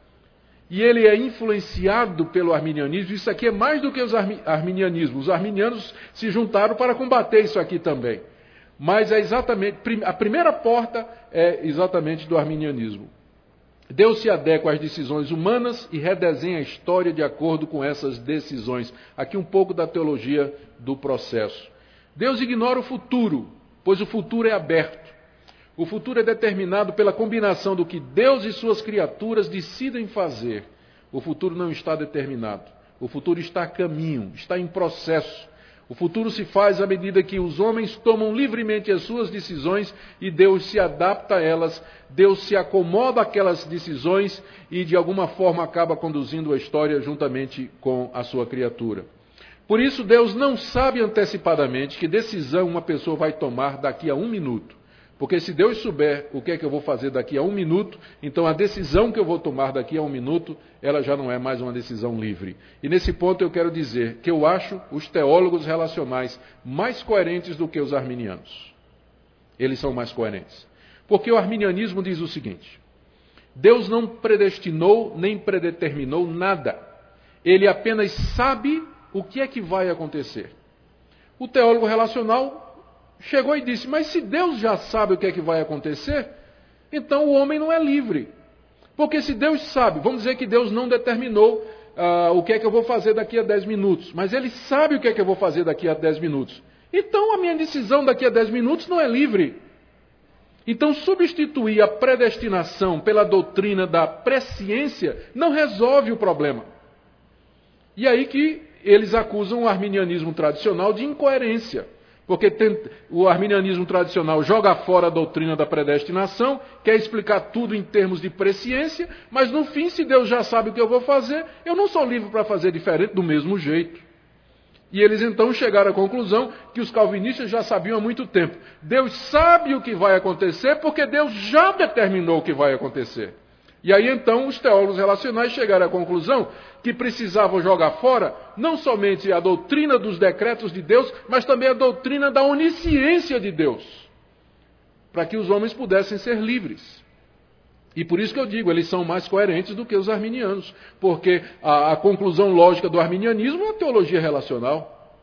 e ele é influenciado pelo arminianismo, isso aqui é mais do que os arminianismos. Os arminianos se juntaram para combater isso aqui também. Mas é exatamente, a primeira porta é exatamente do arminianismo. Deus se adequa às decisões humanas e redesenha a história de acordo com essas decisões. Aqui um pouco da teologia do processo. Deus ignora o futuro, pois o futuro é aberto. O futuro é determinado pela combinação do que Deus e suas criaturas decidem fazer. O futuro não está determinado. O futuro está a caminho, está em processo. O futuro se faz à medida que os homens tomam livremente as suas decisões e Deus se adapta a elas, Deus se acomoda àquelas decisões e de alguma forma acaba conduzindo a história juntamente com a sua criatura. Por isso Deus não sabe antecipadamente que decisão uma pessoa vai tomar daqui a 1 minuto. Porque se Deus souber o que é que eu vou fazer daqui a 1 minuto, então a decisão que eu vou tomar daqui a 1 minuto, ela já não é mais uma decisão livre. E nesse ponto eu quero dizer que eu acho os teólogos relacionais mais coerentes do que os arminianos. Eles são mais coerentes. Porque o arminianismo diz o seguinte: Deus não predestinou nem predeterminou nada. Ele apenas sabe o que é que vai acontecer. O teólogo relacional chegou e disse, mas se Deus já sabe o que é que vai acontecer, então o homem não é livre. Porque se Deus sabe, vamos dizer que Deus não determinou o que é que eu vou fazer daqui a 10 minutos, mas Ele sabe o que é que eu vou fazer daqui a 10 minutos. Então a minha decisão daqui a 10 minutos não é livre. Então substituir a predestinação pela doutrina da presciência não resolve o problema. E aí que eles acusam o arminianismo tradicional de incoerência. Porque o arminianismo tradicional joga fora a doutrina da predestinação, quer explicar tudo em termos de presciência, mas no fim, se Deus já sabe o que eu vou fazer, eu não sou livre para fazer diferente do mesmo jeito. E eles então chegaram à conclusão que os calvinistas já sabiam há muito tempo. Deus sabe o que vai acontecer porque Deus já determinou o que vai acontecer. E aí então os teólogos relacionais chegaram à conclusão que precisavam jogar fora não somente a doutrina dos decretos de Deus, mas também a doutrina da onisciência de Deus, para que os homens pudessem ser livres. E por isso que eu digo, eles são mais coerentes do que os arminianos, porque a conclusão lógica do arminianismo é a teologia relacional.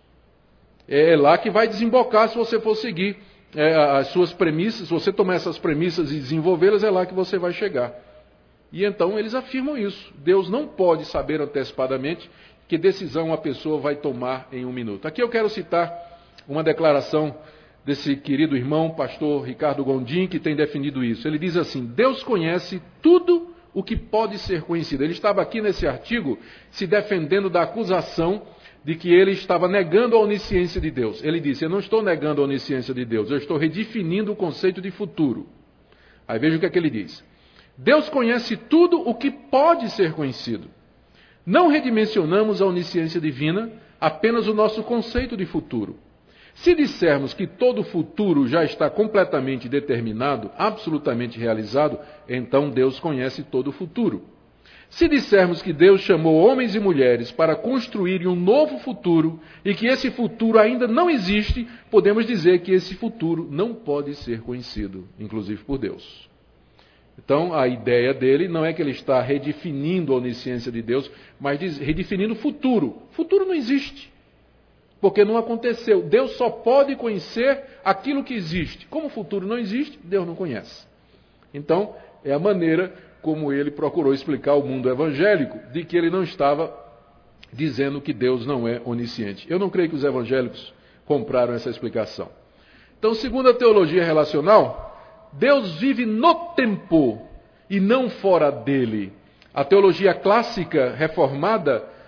É lá que vai desembocar se você for seguir as suas premissas, se você tomar essas premissas e desenvolvê-las, é lá que você vai chegar. E então eles afirmam isso. Deus não pode saber antecipadamente que decisão a pessoa vai tomar em 1 minuto. Aqui eu quero citar uma declaração desse querido irmão, pastor Ricardo Gondim, que tem definido isso. Ele diz assim, Deus conhece tudo o que pode ser conhecido. Ele estava aqui nesse artigo se defendendo da acusação de que ele estava negando a onisciência de Deus. Ele disse, eu não estou negando a onisciência de Deus, eu estou redefinindo o conceito de futuro. Aí veja o que é que ele diz. Deus conhece tudo o que pode ser conhecido. Não redimensionamos a onisciência divina, apenas o nosso conceito de futuro. Se dissermos que todo o futuro já está completamente determinado, absolutamente realizado, então Deus conhece todo o futuro. Se dissermos que Deus chamou homens e mulheres para construírem um novo futuro e que esse futuro ainda não existe, podemos dizer que esse futuro não pode ser conhecido, inclusive por Deus. Então, a ideia dele não é que ele está redefinindo a onisciência de Deus, mas redefinindo o futuro. O futuro não existe, porque não aconteceu. Deus só pode conhecer aquilo que existe. Como o futuro não existe, Deus não conhece. Então, é a maneira como ele procurou explicar ao mundo evangélico, de que ele não estava dizendo que Deus não é onisciente. Eu não creio que os evangélicos compraram essa explicação. Então, segundo a teologia relacional, Deus vive no tempo e não fora dele. A teologia clássica reformada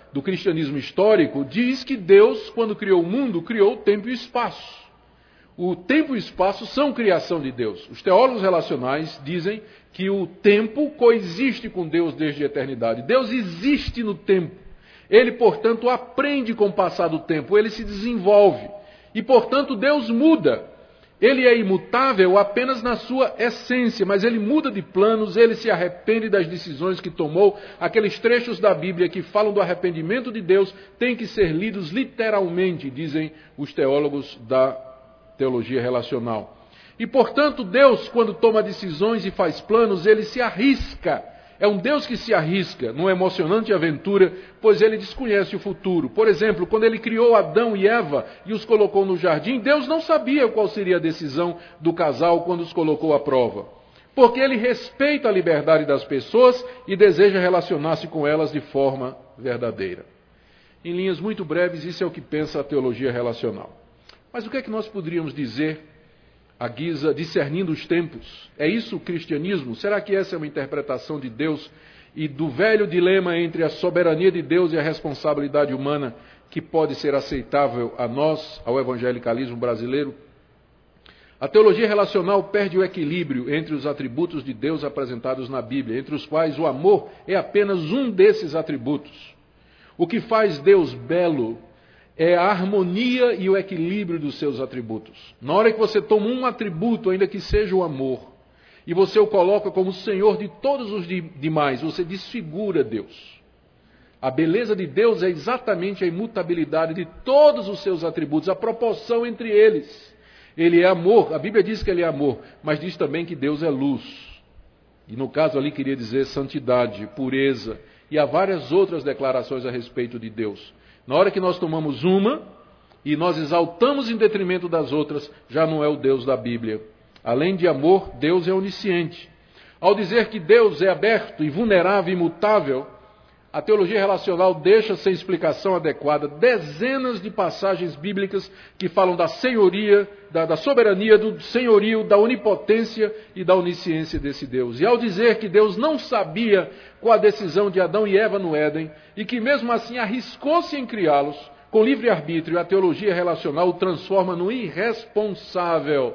do cristianismo histórico diz que Deus, quando criou o mundo, criou o tempo e o espaço. O tempo e o espaço são criação de Deus. Os teólogos relacionais dizem que o tempo coexiste com Deus desde a eternidade. Deus existe no tempo. Ele, portanto, aprende com o passar do tempo, ele se desenvolve. E, portanto, Deus muda. Ele é imutável apenas na sua essência, mas ele muda de planos, ele se arrepende das decisões que tomou. Aqueles trechos da Bíblia que falam do arrependimento de Deus têm que ser lidos literalmente, dizem os teólogos da teologia relacional. E, portanto, Deus, quando toma decisões e faz planos, ele se arrisca. É um Deus que se arrisca numa emocionante aventura, pois ele desconhece o futuro. Por exemplo, quando ele criou Adão e Eva e os colocou no jardim, Deus não sabia qual seria a decisão do casal quando os colocou à prova. Porque ele respeita a liberdade das pessoas e deseja relacionar-se com elas de forma verdadeira. Em linhas muito breves, isso é o que pensa a teologia relacional. Mas o que é que nós poderíamos dizer à guisa, discernindo os tempos? É isso o cristianismo? Será que essa é uma interpretação de Deus e do velho dilema entre a soberania de Deus e a responsabilidade humana que pode ser aceitável a nós, ao evangelicalismo brasileiro? A teologia relacional perde o equilíbrio entre os atributos de Deus apresentados na Bíblia, entre os quais o amor é apenas um desses atributos. O que faz Deus belo é a harmonia e o equilíbrio dos seus atributos. Na hora que você toma um atributo, ainda que seja o amor, e você o coloca como Senhor de todos os demais, você desfigura Deus. A beleza de Deus é exatamente a imutabilidade de todos os seus atributos, a proporção entre eles. Ele é amor, a Bíblia diz que ele é amor, mas diz também que Deus é luz. E no caso ali queria dizer santidade, pureza, e há várias outras declarações a respeito de Deus. Na hora que nós tomamos uma e nós exaltamos em detrimento das outras, já não é o Deus da Bíblia. Além de amor, Deus é onisciente. Ao dizer que Deus é aberto e vulnerável e imutável, a teologia relacional deixa sem explicação adequada dezenas de passagens bíblicas que falam da senhoria, da soberania, do senhorio, da onipotência e da onisciência desse Deus. E ao dizer que Deus não sabia qual a decisão de Adão e Eva no Éden, e que mesmo assim arriscou-se em criá-los, com livre-arbítrio, a teologia relacional o transforma no irresponsável.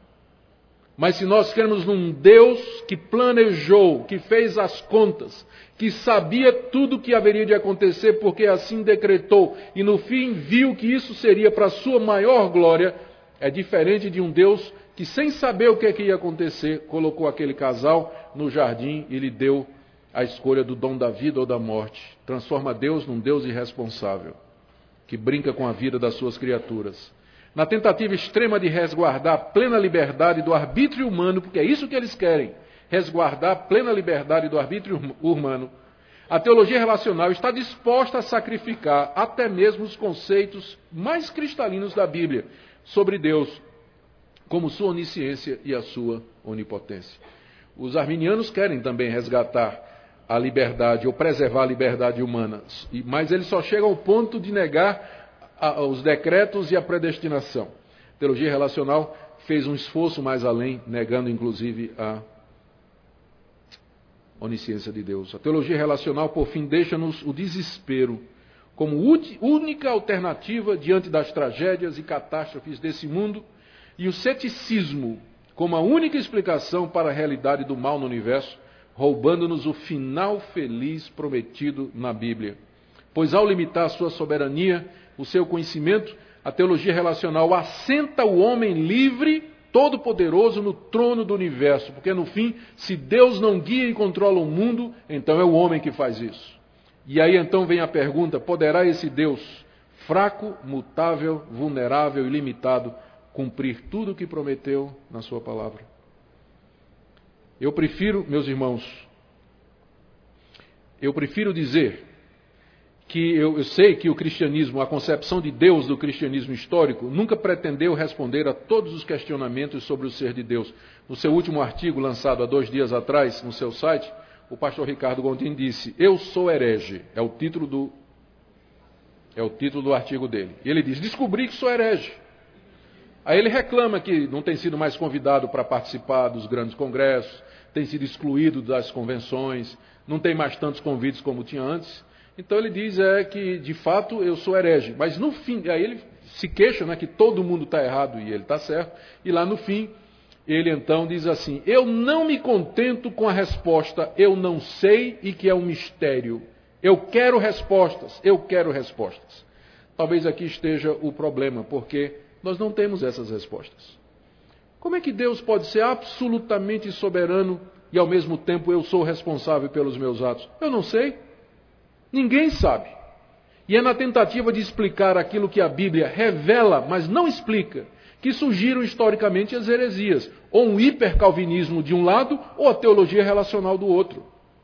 Mas se nós cremos num Deus que planejou, que fez as contas, que sabia tudo o que haveria de acontecer, porque assim decretou, e no fim viu que isso seria para a sua maior glória, é diferente de um Deus que, sem saber o que é que ia acontecer, colocou aquele casal no jardim e lhe deu a escolha do dom da vida ou da morte. Transforma Deus num Deus irresponsável, que brinca com a vida das suas criaturas. Na tentativa extrema de resguardar a plena liberdade do arbítrio humano, porque é isso que eles querem, resguardar a plena liberdade do arbítrio humano, a teologia relacional está disposta a sacrificar até mesmo os conceitos mais cristalinos da Bíblia sobre Deus, como sua onisciência e a sua onipotência. Os arminianos querem também resgatar a liberdade ou preservar a liberdade humana, mas eles só chegam ao ponto de negar os decretos e a predestinação. A teologia relacional fez um esforço mais além, negando inclusive a onisciência de Deus. A teologia relacional, por fim, deixa-nos o desespero como única alternativa diante das tragédias e catástrofes desse mundo, e o ceticismo como a única explicação para a realidade do mal no universo, roubando-nos o final feliz prometido na Bíblia. Pois ao limitar a sua soberania, o seu conhecimento, a teologia relacional assenta o homem livre, todo-poderoso no trono do universo, porque no fim, se Deus não guia e controla o mundo, então é o homem que faz isso. E aí então vem a pergunta: poderá esse Deus, fraco, mutável, vulnerável e limitado, cumprir tudo o que prometeu na sua palavra? Eu prefiro, meus irmãos, dizer que eu sei que o cristianismo, a concepção de Deus do cristianismo histórico, nunca pretendeu responder a todos os questionamentos sobre o ser de Deus. No seu último artigo, lançado há 2 dias atrás, no seu site, o pastor Ricardo Gondim disse: "Eu sou herege", é o título do artigo dele. E ele diz: "Descobri que sou herege". Aí ele reclama que não tem sido mais convidado para participar dos grandes congressos, tem sido excluído das convenções, não tem mais tantos convites como tinha antes. Então ele diz que, de fato, eu sou herege. Mas no fim, aí ele se queixa, né, que todo mundo está errado e ele está certo. E lá no fim, ele então diz assim: eu não me contento com a resposta, eu não sei e que é um mistério. Eu quero respostas, eu quero respostas. Talvez aqui esteja o problema, porque nós não temos essas respostas. Como é que Deus pode ser absolutamente soberano e ao mesmo tempo eu sou responsável pelos meus atos? Eu não sei. Ninguém sabe. E é na tentativa de explicar aquilo que a Bíblia revela, mas não explica, que surgiram historicamente as heresias, ou um hipercalvinismo de um lado, ou a teologia relacional do outro.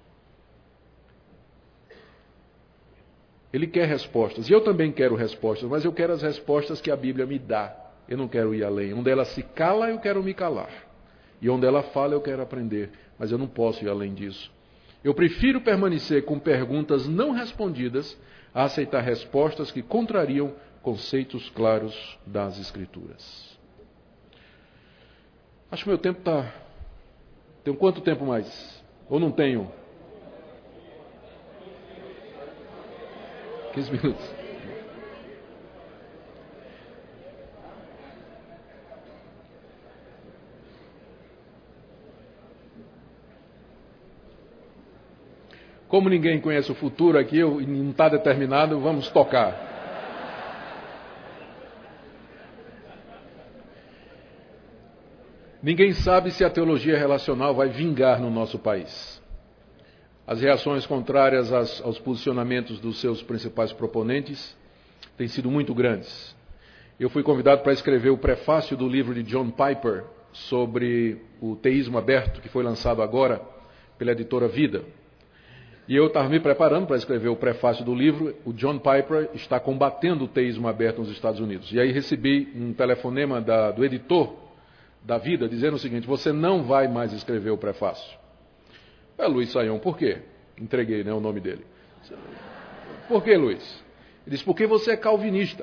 Ele quer respostas, e eu também quero respostas, mas eu quero as respostas que a Bíblia me dá. Eu não quero ir além. Onde ela se cala, eu quero me calar. E onde ela fala, eu quero aprender, mas eu não posso ir além disso. Eu prefiro permanecer com perguntas não respondidas a aceitar respostas que contrariam conceitos claros das Escrituras. Acho que meu tempo está... Tenho quanto tempo mais? Ou não tenho? 15 minutos. Como ninguém conhece o futuro aqui, não está determinado, vamos tocar. Ninguém sabe se a teologia relacional vai vingar no nosso país. As reações contrárias aos posicionamentos dos seus principais proponentes têm sido muito grandes. Eu fui convidado para escrever o prefácio do livro de John Piper sobre o teísmo aberto, que foi lançado agora pela editora Vida. E eu estava me preparando para escrever o prefácio do livro. O John Piper está combatendo o teísmo aberto nos Estados Unidos. E aí recebi um telefonema do editor da Vida dizendo o seguinte: você não vai mais escrever o prefácio. Luiz Saião, por quê? Entreguei, né, o nome dele. Por que, Luiz? Ele disse: porque você é calvinista.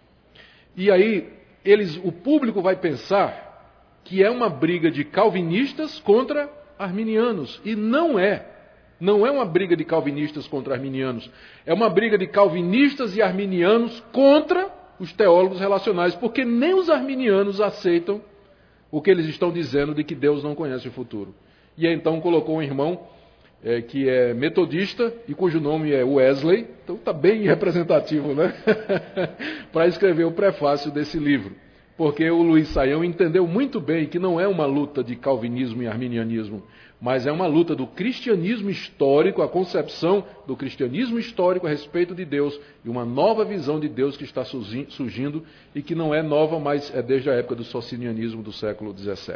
E aí o público vai pensar que é uma briga de calvinistas contra arminianos. E não é. Não é uma briga de calvinistas contra arminianos. É uma briga de calvinistas e arminianos contra os teólogos relacionais, porque nem os arminianos aceitam o que eles estão dizendo de que Deus não conhece o futuro. E aí, então colocou um irmão que é metodista e cujo nome é Wesley, então está bem representativo, né? Para escrever o prefácio desse livro. Porque o Luiz Saião entendeu muito bem que não é uma luta de calvinismo e arminianismo, mas é uma luta do cristianismo histórico, a concepção do cristianismo histórico a respeito de Deus, e uma nova visão de Deus que está surgindo e que não é nova, mas é desde a época do socinianismo do século XVII.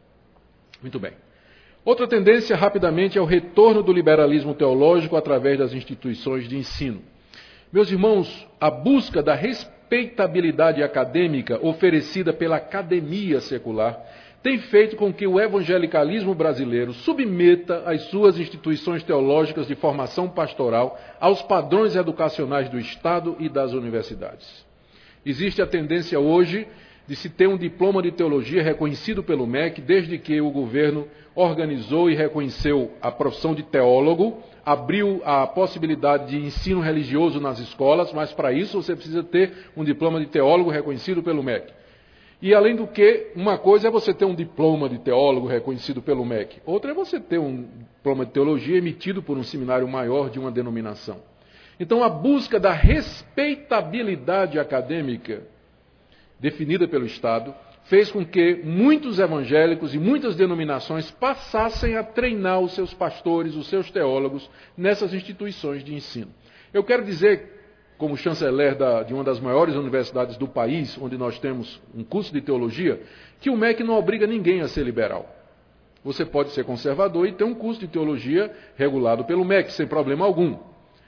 Muito bem. Outra tendência, rapidamente, é o retorno do liberalismo teológico através das instituições de ensino. Meus irmãos, a busca da respeitabilidade acadêmica oferecida pela academia secular tem feito com que o evangelicalismo brasileiro submeta as suas instituições teológicas de formação pastoral aos padrões educacionais do Estado e das universidades. Existe a tendência hoje de se ter um diploma de teologia reconhecido pelo MEC, desde que o governo organizou e reconheceu a profissão de teólogo, abriu a possibilidade de ensino religioso nas escolas, mas para isso você precisa ter um diploma de teólogo reconhecido pelo MEC. E além do que, uma coisa é você ter um diploma de teólogo reconhecido pelo MEC, outra é você ter um diploma de teologia emitido por um seminário maior de uma denominação. Então a busca da respeitabilidade acadêmica definida pelo Estado fez com que muitos evangélicos e muitas denominações passassem a treinar os seus pastores, os seus teólogos, nessas instituições de ensino. Eu quero dizer, como chanceler de uma das maiores universidades do país, onde nós temos um curso de teologia, que o MEC não obriga ninguém a ser liberal. Você pode ser conservador e ter um curso de teologia regulado pelo MEC, sem problema algum.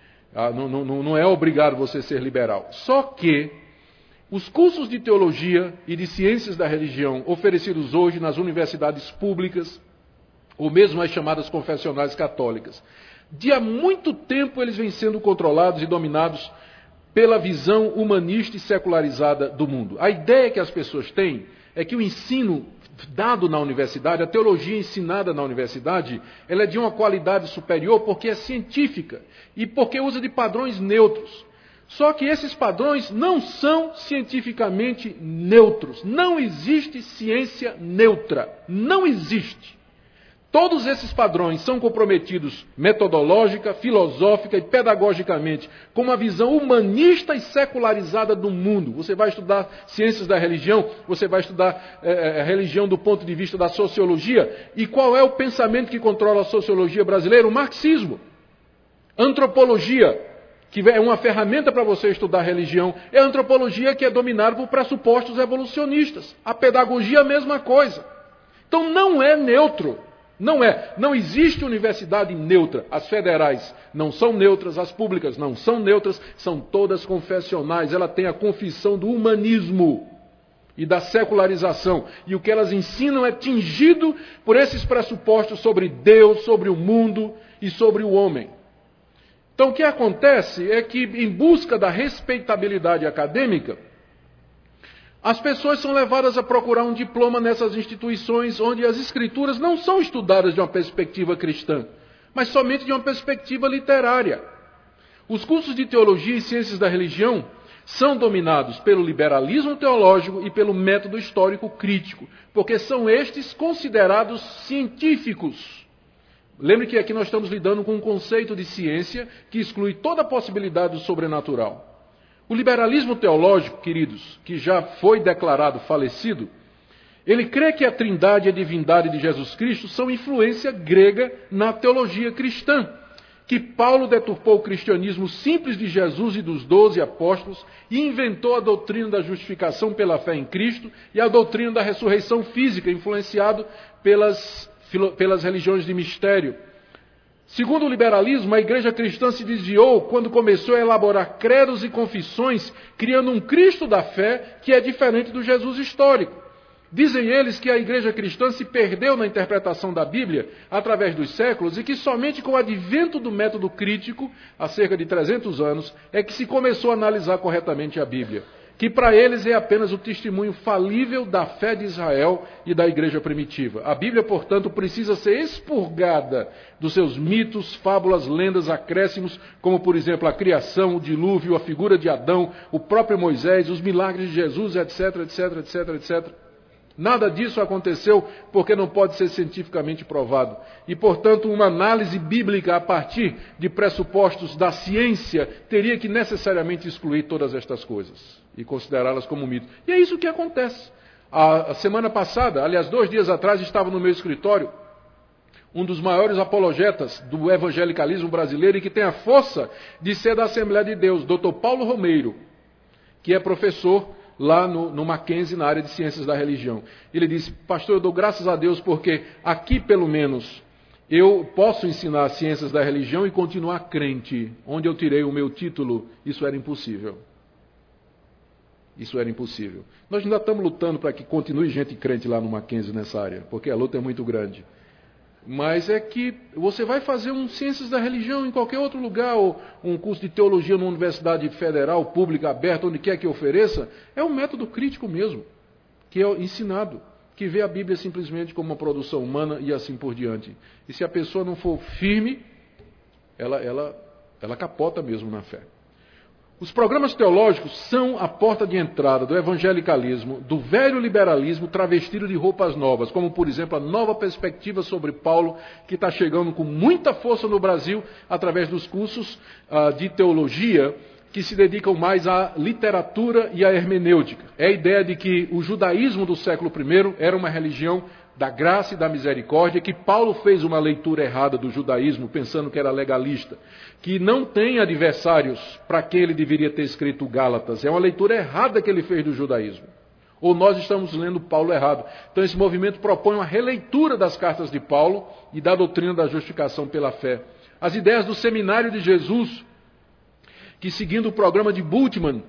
Não é obrigado você ser liberal. Só que os cursos de teologia e de ciências da religião oferecidos hoje nas universidades públicas, ou mesmo as chamadas confessionais católicas, de há muito tempo eles vêm sendo controlados e dominados pela visão humanista e secularizada do mundo. A ideia que as pessoas têm é que o ensino dado na universidade, a teologia ensinada na universidade, ela é de uma qualidade superior porque é científica e porque usa de padrões neutros. Só que esses padrões não são cientificamente neutros. Não existe ciência neutra. Não existe. Todos esses padrões são comprometidos metodológica, filosófica e pedagogicamente com uma visão humanista e secularizada do mundo. Você vai estudar ciências da religião, você vai estudar a religião do ponto de vista da sociologia. E qual é o pensamento que controla a sociologia brasileira? O marxismo. Antropologia, que é uma ferramenta para você estudar religião, é a antropologia que é dominada por pressupostos evolucionistas. A pedagogia é a mesma coisa. Então não é neutro. Não é. Não existe universidade neutra. As federais não são neutras, as públicas não são neutras, são todas confessionais. Ela tem a confissão do humanismo e da secularização. E o que elas ensinam é tingido por esses pressupostos sobre Deus, sobre o mundo e sobre o homem. Então o que acontece é que, em busca da respeitabilidade acadêmica, as pessoas são levadas a procurar um diploma nessas instituições onde as escrituras não são estudadas de uma perspectiva cristã, mas somente de uma perspectiva literária. Os cursos de teologia e ciências da religião são dominados pelo liberalismo teológico e pelo método histórico crítico, porque são estes considerados científicos. Lembre que aqui nós estamos lidando com um conceito de ciência que exclui toda a possibilidade do sobrenatural. O liberalismo teológico, queridos, que já foi declarado falecido, ele crê que a trindade e a divindade de Jesus Cristo são influência grega na teologia cristã, que Paulo deturpou o cristianismo simples de Jesus e dos 12 apóstolos e inventou a doutrina da justificação pela fé em Cristo e a doutrina da ressurreição física, influenciado pelas religiões de mistério. Segundo o liberalismo, a igreja cristã se desviou quando começou a elaborar credos e confissões, criando um Cristo da fé que é diferente do Jesus histórico. Dizem eles que a igreja cristã se perdeu na interpretação da Bíblia através dos séculos e que somente com o advento do método crítico, há cerca de 300 anos, é que se começou a analisar corretamente a Bíblia, que para eles é apenas o testemunho falível da fé de Israel e da igreja primitiva. A Bíblia, portanto, precisa ser expurgada dos seus mitos, fábulas, lendas, acréscimos, como, por exemplo, a criação, o dilúvio, a figura de Adão, o próprio Moisés, os milagres de Jesus, etc, etc, etc, etc. Nada disso aconteceu porque não pode ser cientificamente provado. E, portanto, uma análise bíblica a partir de pressupostos da ciência teria que necessariamente excluir todas estas coisas e considerá-las como mito. E é isso que acontece. A semana passada, aliás, 2 dias atrás, estava no meu escritório um dos maiores apologetas do evangelicalismo brasileiro e que tem a força de ser da Assembleia de Deus, Dr. Paulo Romeiro, que é professor lá no Mackenzie, na área de ciências da religião. Ele disse: pastor, eu dou graças a Deus porque aqui, pelo menos, eu posso ensinar ciências da religião e continuar crente. Onde eu tirei o meu título, isso era impossível. Isso era impossível. Nós ainda estamos lutando para que continue gente crente lá no Mackenzie nessa área, porque a luta é muito grande. Mas é que você vai fazer um ciências da religião em qualquer outro lugar, ou um curso de teologia numa universidade federal, pública, aberta, onde quer que ofereça, é um método crítico mesmo, que é ensinado, que vê a Bíblia simplesmente como uma produção humana e assim por diante. E se a pessoa não for firme, ela capota mesmo na fé. Os programas teológicos são a porta de entrada do evangelicalismo, do velho liberalismo travestido de roupas novas, como, por exemplo, a nova perspectiva sobre Paulo, que está chegando com muita força no Brasil, através dos cursos de teologia, que se dedicam mais à literatura e à hermenêutica. É a ideia de que o judaísmo do século I era uma religião da graça e da misericórdia, que Paulo fez uma leitura errada do judaísmo, pensando que era legalista, que não tem adversários para quem ele deveria ter escrito Gálatas. É uma leitura errada que ele fez do judaísmo. Ou nós estamos lendo Paulo errado. Então esse movimento propõe uma releitura das cartas de Paulo e da doutrina da justificação pela fé. As ideias do seminário de Jesus, que seguindo o programa de Bultmann,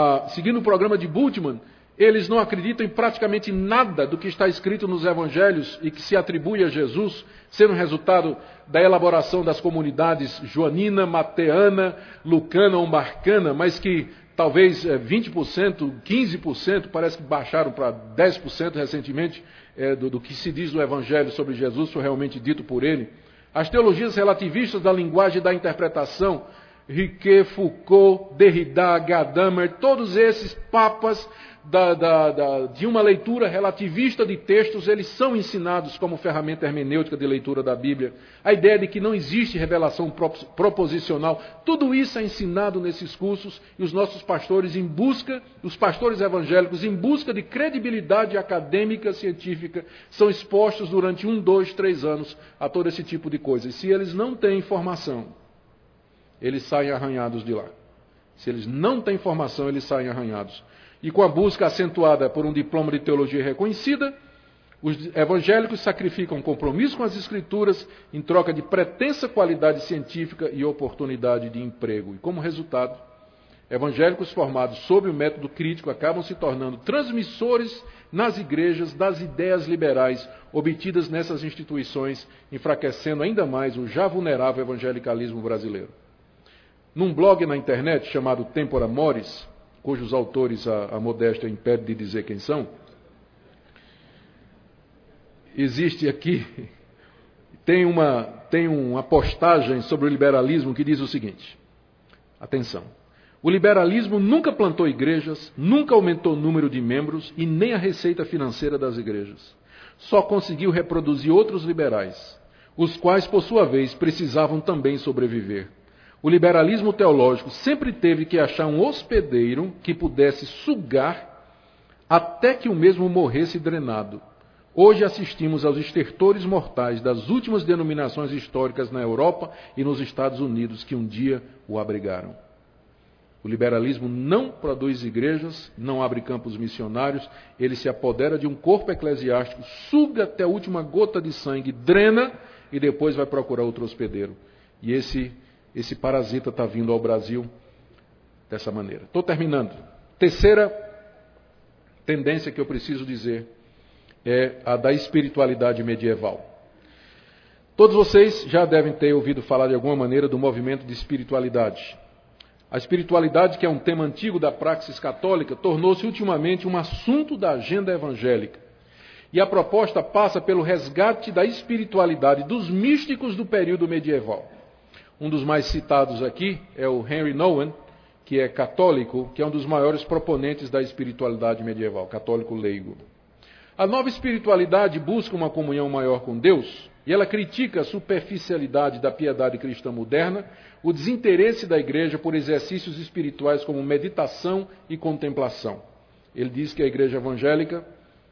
eles não acreditam em praticamente nada do que está escrito nos evangelhos e que se atribui a Jesus, sendo resultado da elaboração das comunidades joanina, mateana, lucana ou marcana, mas que talvez 20%, 15%, parece que baixaram para 10% recentemente, do que se diz no Evangelho sobre Jesus foi realmente dito por ele. As teologias relativistas da linguagem e da interpretação, Riquet, Foucault, Derrida, Gadamer, todos esses papas de uma leitura relativista de textos, eles são ensinados como ferramenta hermenêutica de leitura da Bíblia. A ideia de que não existe revelação proposicional, tudo isso é ensinado nesses cursos e os nossos pastores os pastores evangélicos em busca de credibilidade acadêmica, científica, são expostos durante 1, 2, 3 anos a todo esse tipo de coisa. E se eles não têm informação, eles saem arranhados de lá. Se eles não têm informação, eles saem arranhados. E com a busca acentuada por um diploma de teologia reconhecida, os evangélicos sacrificam compromisso com as Escrituras em troca de pretensa qualidade científica e oportunidade de emprego. E como resultado, evangélicos formados sob o método crítico acabam se tornando transmissores nas igrejas das ideias liberais obtidas nessas instituições, enfraquecendo ainda mais o já vulnerável evangelicalismo brasileiro. Num blog na internet chamado Tempora Mores, cujos autores a modéstia impede de dizer quem são, existe aqui, tem uma postagem sobre o liberalismo que diz o seguinte, atenção, o liberalismo nunca plantou igrejas, nunca aumentou o número de membros e nem a receita financeira das igrejas. Só conseguiu reproduzir outros liberais, os quais, por sua vez, precisavam também sobreviver. O liberalismo teológico sempre teve que achar um hospedeiro que pudesse sugar até que o mesmo morresse drenado. Hoje assistimos aos estertores mortais das últimas denominações históricas na Europa e nos Estados Unidos que um dia o abrigaram. O liberalismo não produz igrejas, não abre campos missionários, ele se apodera de um corpo eclesiástico, suga até a última gota de sangue, drena e depois vai procurar outro hospedeiro. E esse parasita está vindo ao Brasil dessa maneira. Estou terminando. Terceira tendência que eu preciso dizer é a da espiritualidade medieval. Todos vocês já devem ter ouvido falar de alguma maneira do movimento de espiritualidade. A espiritualidade, que é um tema antigo da praxis católica, tornou-se ultimamente um assunto da agenda evangélica. E a proposta passa pelo resgate da espiritualidade dos místicos do período medieval. Um dos mais citados aqui é o Henry Nouwen, que é católico, que é um dos maiores proponentes da espiritualidade medieval, católico leigo. A nova espiritualidade busca uma comunhão maior com Deus, e ela critica a superficialidade da piedade cristã moderna, o desinteresse da igreja por exercícios espirituais como meditação e contemplação. Ele diz que a igreja evangélica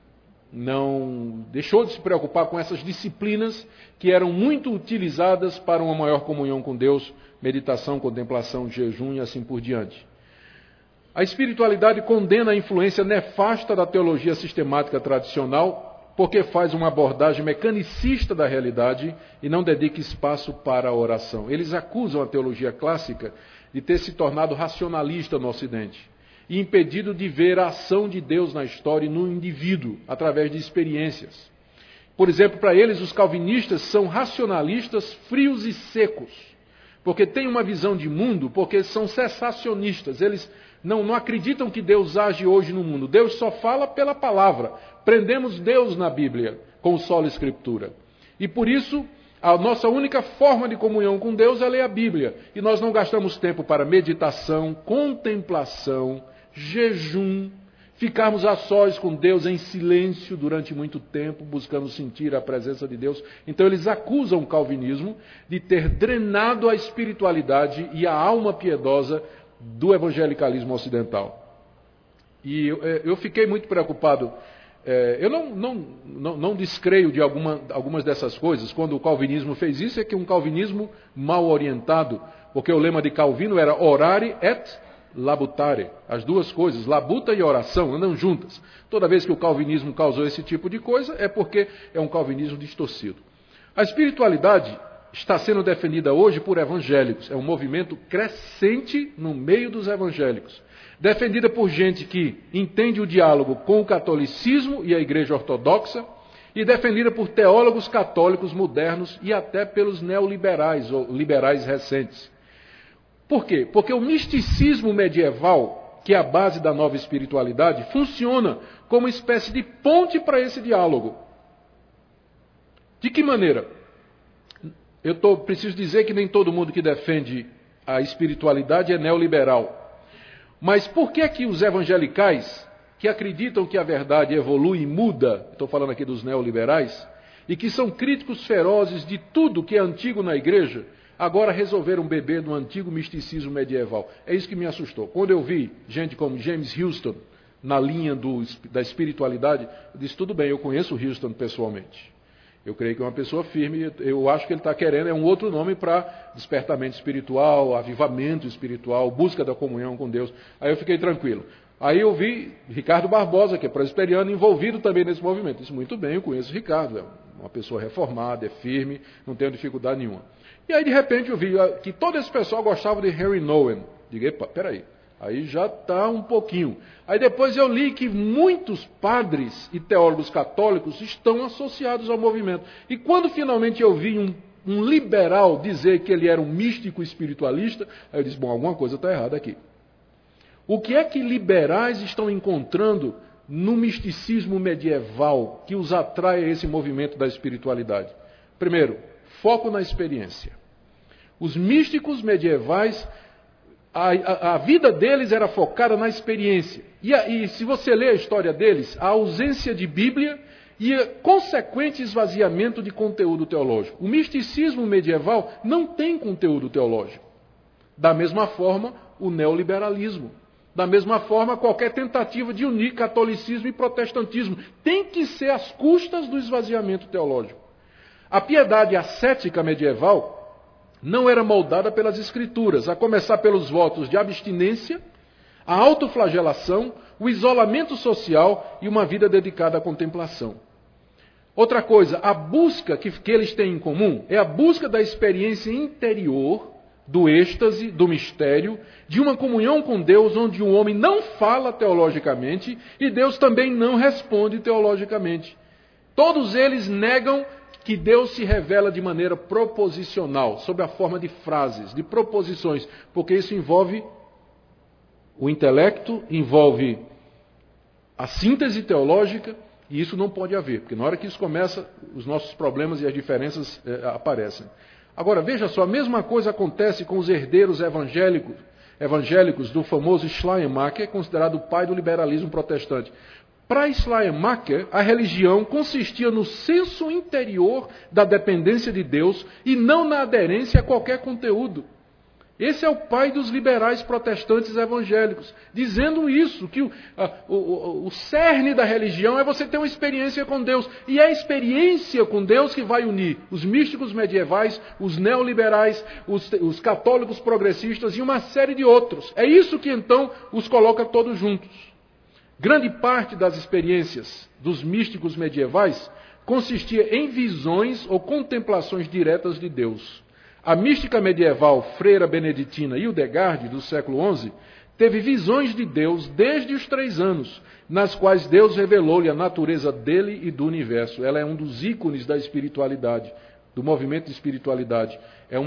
não deixou de se preocupar com essas disciplinas que eram muito utilizadas para uma maior comunhão com Deus, meditação, contemplação, jejum e assim por diante. A espiritualidade condena a influência nefasta da teologia sistemática tradicional, porque faz uma abordagem mecanicista da realidade e não dedica espaço para a oração. Eles acusam a teologia clássica de ter se tornado racionalista no Ocidente e impedido de ver a ação de Deus na história e no indivíduo, através de experiências. Por exemplo, para eles, os calvinistas são racionalistas frios e secos, porque têm uma visão de mundo, porque são cessacionistas. Eles não acreditam que Deus age hoje no mundo. Deus só fala pela palavra. Prendemos Deus na Bíblia, com o solo Escritura. E por isso, a nossa única forma de comunhão com Deus é ler a Bíblia. E nós não gastamos tempo para meditação, contemplação, jejum, ficarmos a sós com Deus em silêncio durante muito tempo, buscando sentir a presença de Deus. Então eles acusam o calvinismo de ter drenado a espiritualidade e a alma piedosa do evangelicalismo ocidental. E eu fiquei muito preocupado. Eu não descreio de algumas dessas coisas. Quando o calvinismo fez isso, é que um calvinismo mal orientado, porque o lema de Calvino era orare et labutare. As duas coisas, labuta e oração, andam juntas. Toda vez que o calvinismo causou esse tipo de coisa, é porque é um calvinismo distorcido. A espiritualidade está sendo defendida hoje por evangélicos. É um movimento crescente no meio dos evangélicos. Defendida por gente que entende o diálogo com o catolicismo e a igreja ortodoxa, e defendida por teólogos católicos modernos e até pelos neoliberais ou liberais recentes. Por quê? Porque o misticismo medieval, que é a base da nova espiritualidade, funciona como uma espécie de ponte para esse diálogo. De que maneira? Preciso dizer que nem todo mundo que defende a espiritualidade é neoliberal. Mas por que que os evangelicais, que acreditam que a verdade evolui e muda, estou falando aqui dos neoliberais, e que são críticos ferozes de tudo que é antigo na igreja, agora resolveram beber no antigo misticismo medieval? É isso que me assustou. Quando eu vi gente como James Houston na linha da espiritualidade, eu disse, tudo bem, eu conheço o Houston pessoalmente. Eu creio que é uma pessoa firme, eu acho que ele está querendo, é um outro nome para despertamento espiritual, avivamento espiritual, busca da comunhão com Deus. Aí eu fiquei tranquilo. Aí eu vi Ricardo Barbosa, que é presbiteriano, envolvido também nesse movimento. Disse, muito bem, eu conheço o Ricardo, é uma pessoa reformada, é firme, não tenho dificuldade nenhuma. E aí de repente eu vi que todo esse pessoal gostava de Henry Nouwen. Digo, epa, peraí. Aí já está um pouquinho. Aí depois eu li que muitos padres e teólogos católicos estão associados ao movimento. E quando finalmente eu vi um liberal dizer que ele era um místico espiritualista, aí eu disse, bom, alguma coisa está errada aqui. O que é que liberais estão encontrando no misticismo medieval que os atrai a esse movimento da espiritualidade? Primeiro, foco na experiência. Os místicos medievais, a vida deles era focada na experiência. E se você lê a história deles, a ausência de Bíblia e consequente esvaziamento de conteúdo teológico. O misticismo medieval não tem conteúdo teológico. Da mesma forma, o neoliberalismo. Da mesma forma, qualquer tentativa de unir catolicismo e protestantismo tem que ser às custas do esvaziamento teológico. A piedade ascética medieval não era moldada pelas escrituras, a começar pelos votos de abstinência, a autoflagelação, o isolamento social e uma vida dedicada à contemplação. Outra coisa, a busca que eles têm em comum é a busca da experiência interior, do êxtase, do mistério, de uma comunhão com Deus onde o homem não fala teologicamente e Deus também não responde teologicamente. Todos eles negam que Deus se revela de maneira proposicional, sob a forma de frases, de proposições, porque isso envolve o intelecto, envolve a síntese teológica, e isso não pode haver, porque na hora que isso começa, os nossos problemas e as diferenças aparecem. Agora, veja só, a mesma coisa acontece com os herdeiros evangélicos do famoso Schleiermacher, considerado o pai do liberalismo protestante. Para Schleiermacher, a religião consistia no senso interior da dependência de Deus e não na aderência a qualquer conteúdo. Esse é o pai dos liberais protestantes evangélicos, dizendo isso, que o cerne da religião é você ter uma experiência com Deus. E é a experiência com Deus que vai unir os místicos medievais, os neoliberais, os católicos progressistas e uma série de outros. É isso que então os coloca todos juntos. Grande parte das experiências dos místicos medievais consistia em visões ou contemplações diretas de Deus. A mística medieval freira beneditina Hildegard, do século XI, teve visões de Deus desde os 3 anos, nas quais Deus revelou-lhe a natureza dele e do universo. Ela é um dos ícones da espiritualidade, do movimento de espiritualidade. É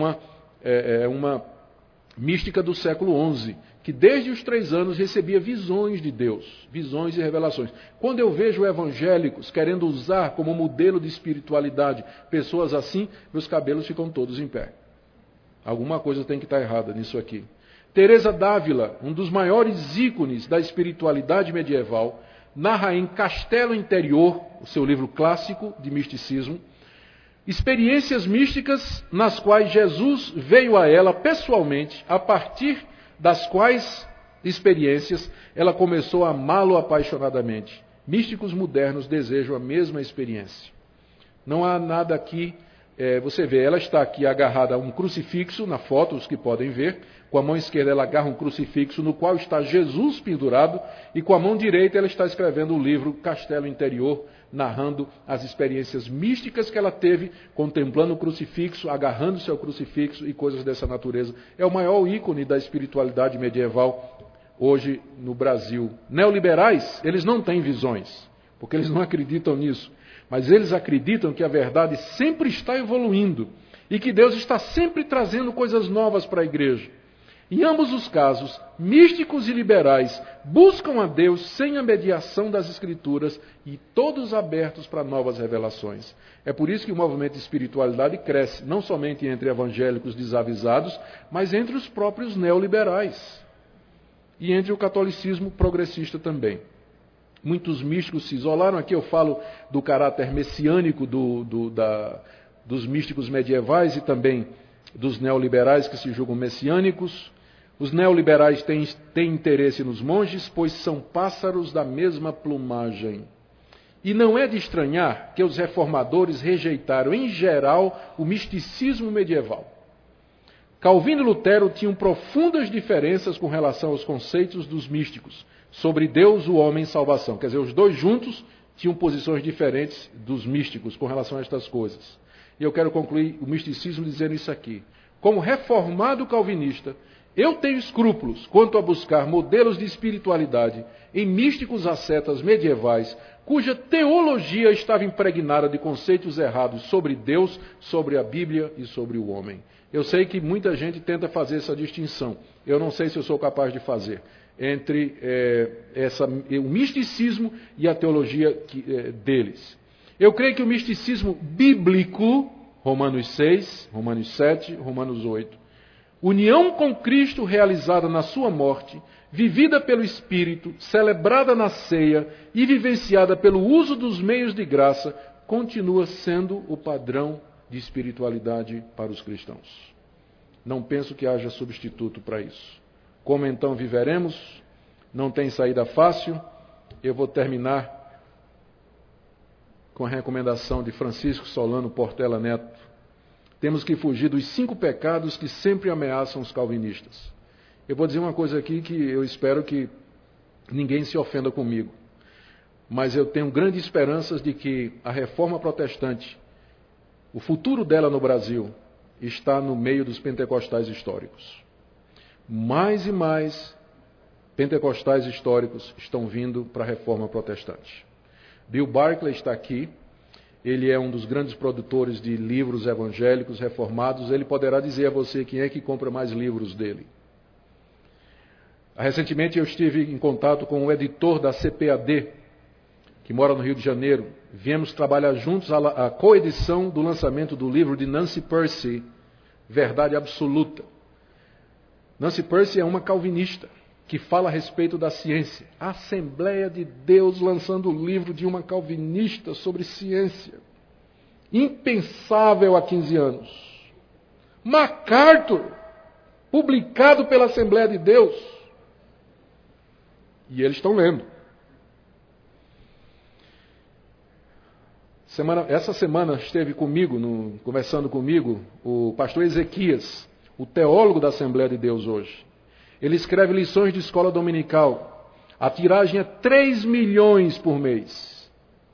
uma mística do século XI, que desde os 3 anos recebia visões de Deus, visões e revelações. Quando eu vejo evangélicos querendo usar como modelo de espiritualidade pessoas assim, meus cabelos ficam todos em pé. Alguma coisa tem que estar errada nisso aqui. Teresa d'Ávila, um dos maiores ícones da espiritualidade medieval, narra em Castelo Interior, o seu livro clássico de misticismo, experiências místicas nas quais Jesus veio a ela pessoalmente, a partir das quais experiências ela começou a amá-lo apaixonadamente. Místicos modernos desejam a mesma experiência. Não há nada aqui, você vê, ela está aqui agarrada a um crucifixo, na foto, os que podem ver, com a mão esquerda ela agarra um crucifixo no qual está Jesus pendurado, e com a mão direita ela está escrevendo o livro Castelo Interior, narrando as experiências místicas que ela teve, contemplando o crucifixo, agarrando-se ao crucifixo e coisas dessa natureza. É o maior ícone da espiritualidade medieval hoje no Brasil. Neoliberais, eles não têm visões, porque eles não acreditam nisso, mas eles acreditam que a verdade sempre está evoluindo e que Deus está sempre trazendo coisas novas para a igreja. Em ambos os casos, místicos e liberais buscam a Deus sem a mediação das Escrituras e todos abertos para novas revelações. É por isso que o movimento de espiritualidade cresce, não somente entre evangélicos desavisados, mas entre os próprios neoliberais e entre o catolicismo progressista também. Muitos místicos se isolaram. Aqui eu falo do caráter messiânico dos místicos medievais e também dos neoliberais que se julgam messiânicos. Os neoliberais têm interesse nos monges, pois são pássaros da mesma plumagem. E não é de estranhar que os reformadores rejeitaram, em geral, o misticismo medieval. Calvino e Lutero tinham profundas diferenças com relação aos conceitos dos místicos sobre Deus, o homem e salvação. Quer dizer, os dois juntos tinham posições diferentes dos místicos com relação a estas coisas. E eu quero concluir o misticismo dizendo isso aqui. Como reformado calvinista, eu tenho escrúpulos quanto a buscar modelos de espiritualidade em místicos ascetas medievais, cuja teologia estava impregnada de conceitos errados sobre Deus, sobre a Bíblia e sobre o homem. Eu sei que muita gente tenta fazer essa distinção. Eu não sei se eu sou capaz de fazer entre o misticismo e a teologia deles. Eu creio que o misticismo bíblico, Romanos 6, Romanos 7, Romanos 8, união com Cristo realizada na sua morte, vivida pelo Espírito, celebrada na ceia e vivenciada pelo uso dos meios de graça, continua sendo o padrão de espiritualidade para os cristãos. Não penso que haja substituto para isso. Como então viveremos? Não tem saída fácil. Eu vou terminar com a recomendação de Francisco Solano Portela Neto. Temos que fugir dos 5 pecados que sempre ameaçam os calvinistas. Eu vou dizer uma coisa aqui que eu espero que ninguém se ofenda comigo. Mas eu tenho grandes esperanças de que a reforma protestante, o futuro dela no Brasil, está no meio dos pentecostais históricos. Mais e mais pentecostais históricos estão vindo para a reforma protestante. Bill Barclay está aqui. Ele é um dos grandes produtores de livros evangélicos reformados. Ele poderá dizer a você quem é que compra mais livros dele. Recentemente eu estive em contato com o editor da CPAD, que mora no Rio de Janeiro. Viemos trabalhar juntos a coedição do lançamento do livro de Nancy Pearcey, Verdade Absoluta. Nancy Pearcey é uma calvinista que fala a respeito da ciência. A Assembleia de Deus lançando o livro de uma calvinista sobre ciência. Impensável há 15 anos. MacArthur, publicado pela Assembleia de Deus. E eles estão lendo. Essa semana esteve comigo, conversando comigo, o pastor Ezequias, o teólogo da Assembleia de Deus hoje. Ele escreve lições de escola dominical. A tiragem é 3 milhões por mês.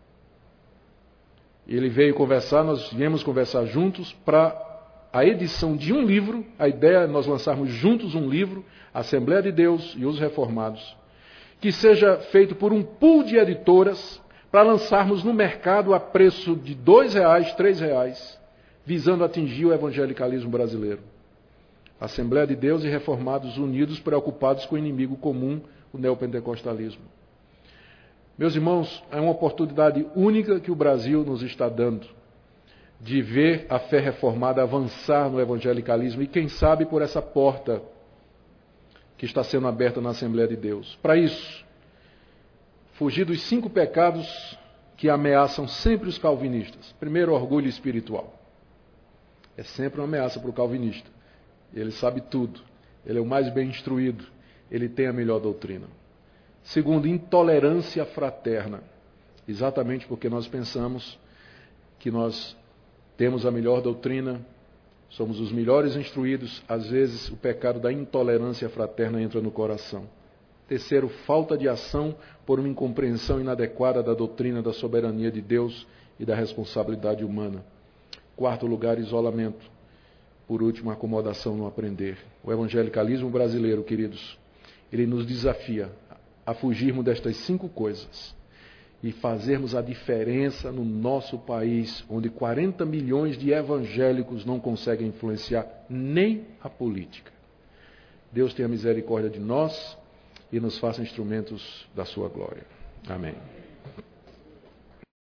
Ele veio conversar, nós viemos conversar juntos para a edição de um livro. A ideia é nós lançarmos juntos um livro, Assembleia de Deus e os Reformados, que seja feito por um pool de editoras para lançarmos no mercado a preço de R$ 2, R$ 3, visando atingir o evangelicalismo brasileiro. Assembleia de Deus e Reformados unidos, preocupados com o inimigo comum, o neopentecostalismo. Meus irmãos, é uma oportunidade única que o Brasil nos está dando de ver a fé reformada avançar no evangelicalismo e, quem sabe, por essa porta que está sendo aberta na Assembleia de Deus. Para isso, fugir dos 5 pecados que ameaçam sempre os calvinistas. Primeiro, orgulho espiritual. É sempre uma ameaça para o calvinista. Ele sabe tudo. Ele é o mais bem instruído. Ele tem a melhor doutrina. Segundo, intolerância fraterna. Exatamente porque nós pensamos que nós temos a melhor doutrina, somos os melhores instruídos. Às vezes, o pecado da intolerância fraterna entra no coração. Terceiro, falta de ação por uma incompreensão inadequada da doutrina da soberania de Deus e da responsabilidade humana. Quarto lugar, isolamento. Por último, acomodação no aprender. O evangelicalismo brasileiro, queridos, ele nos desafia a fugirmos destas 5 coisas e fazermos a diferença no nosso país, onde 40 milhões de evangélicos não conseguem influenciar nem a política. Deus tenha misericórdia de nós e nos faça instrumentos da sua glória. Amém.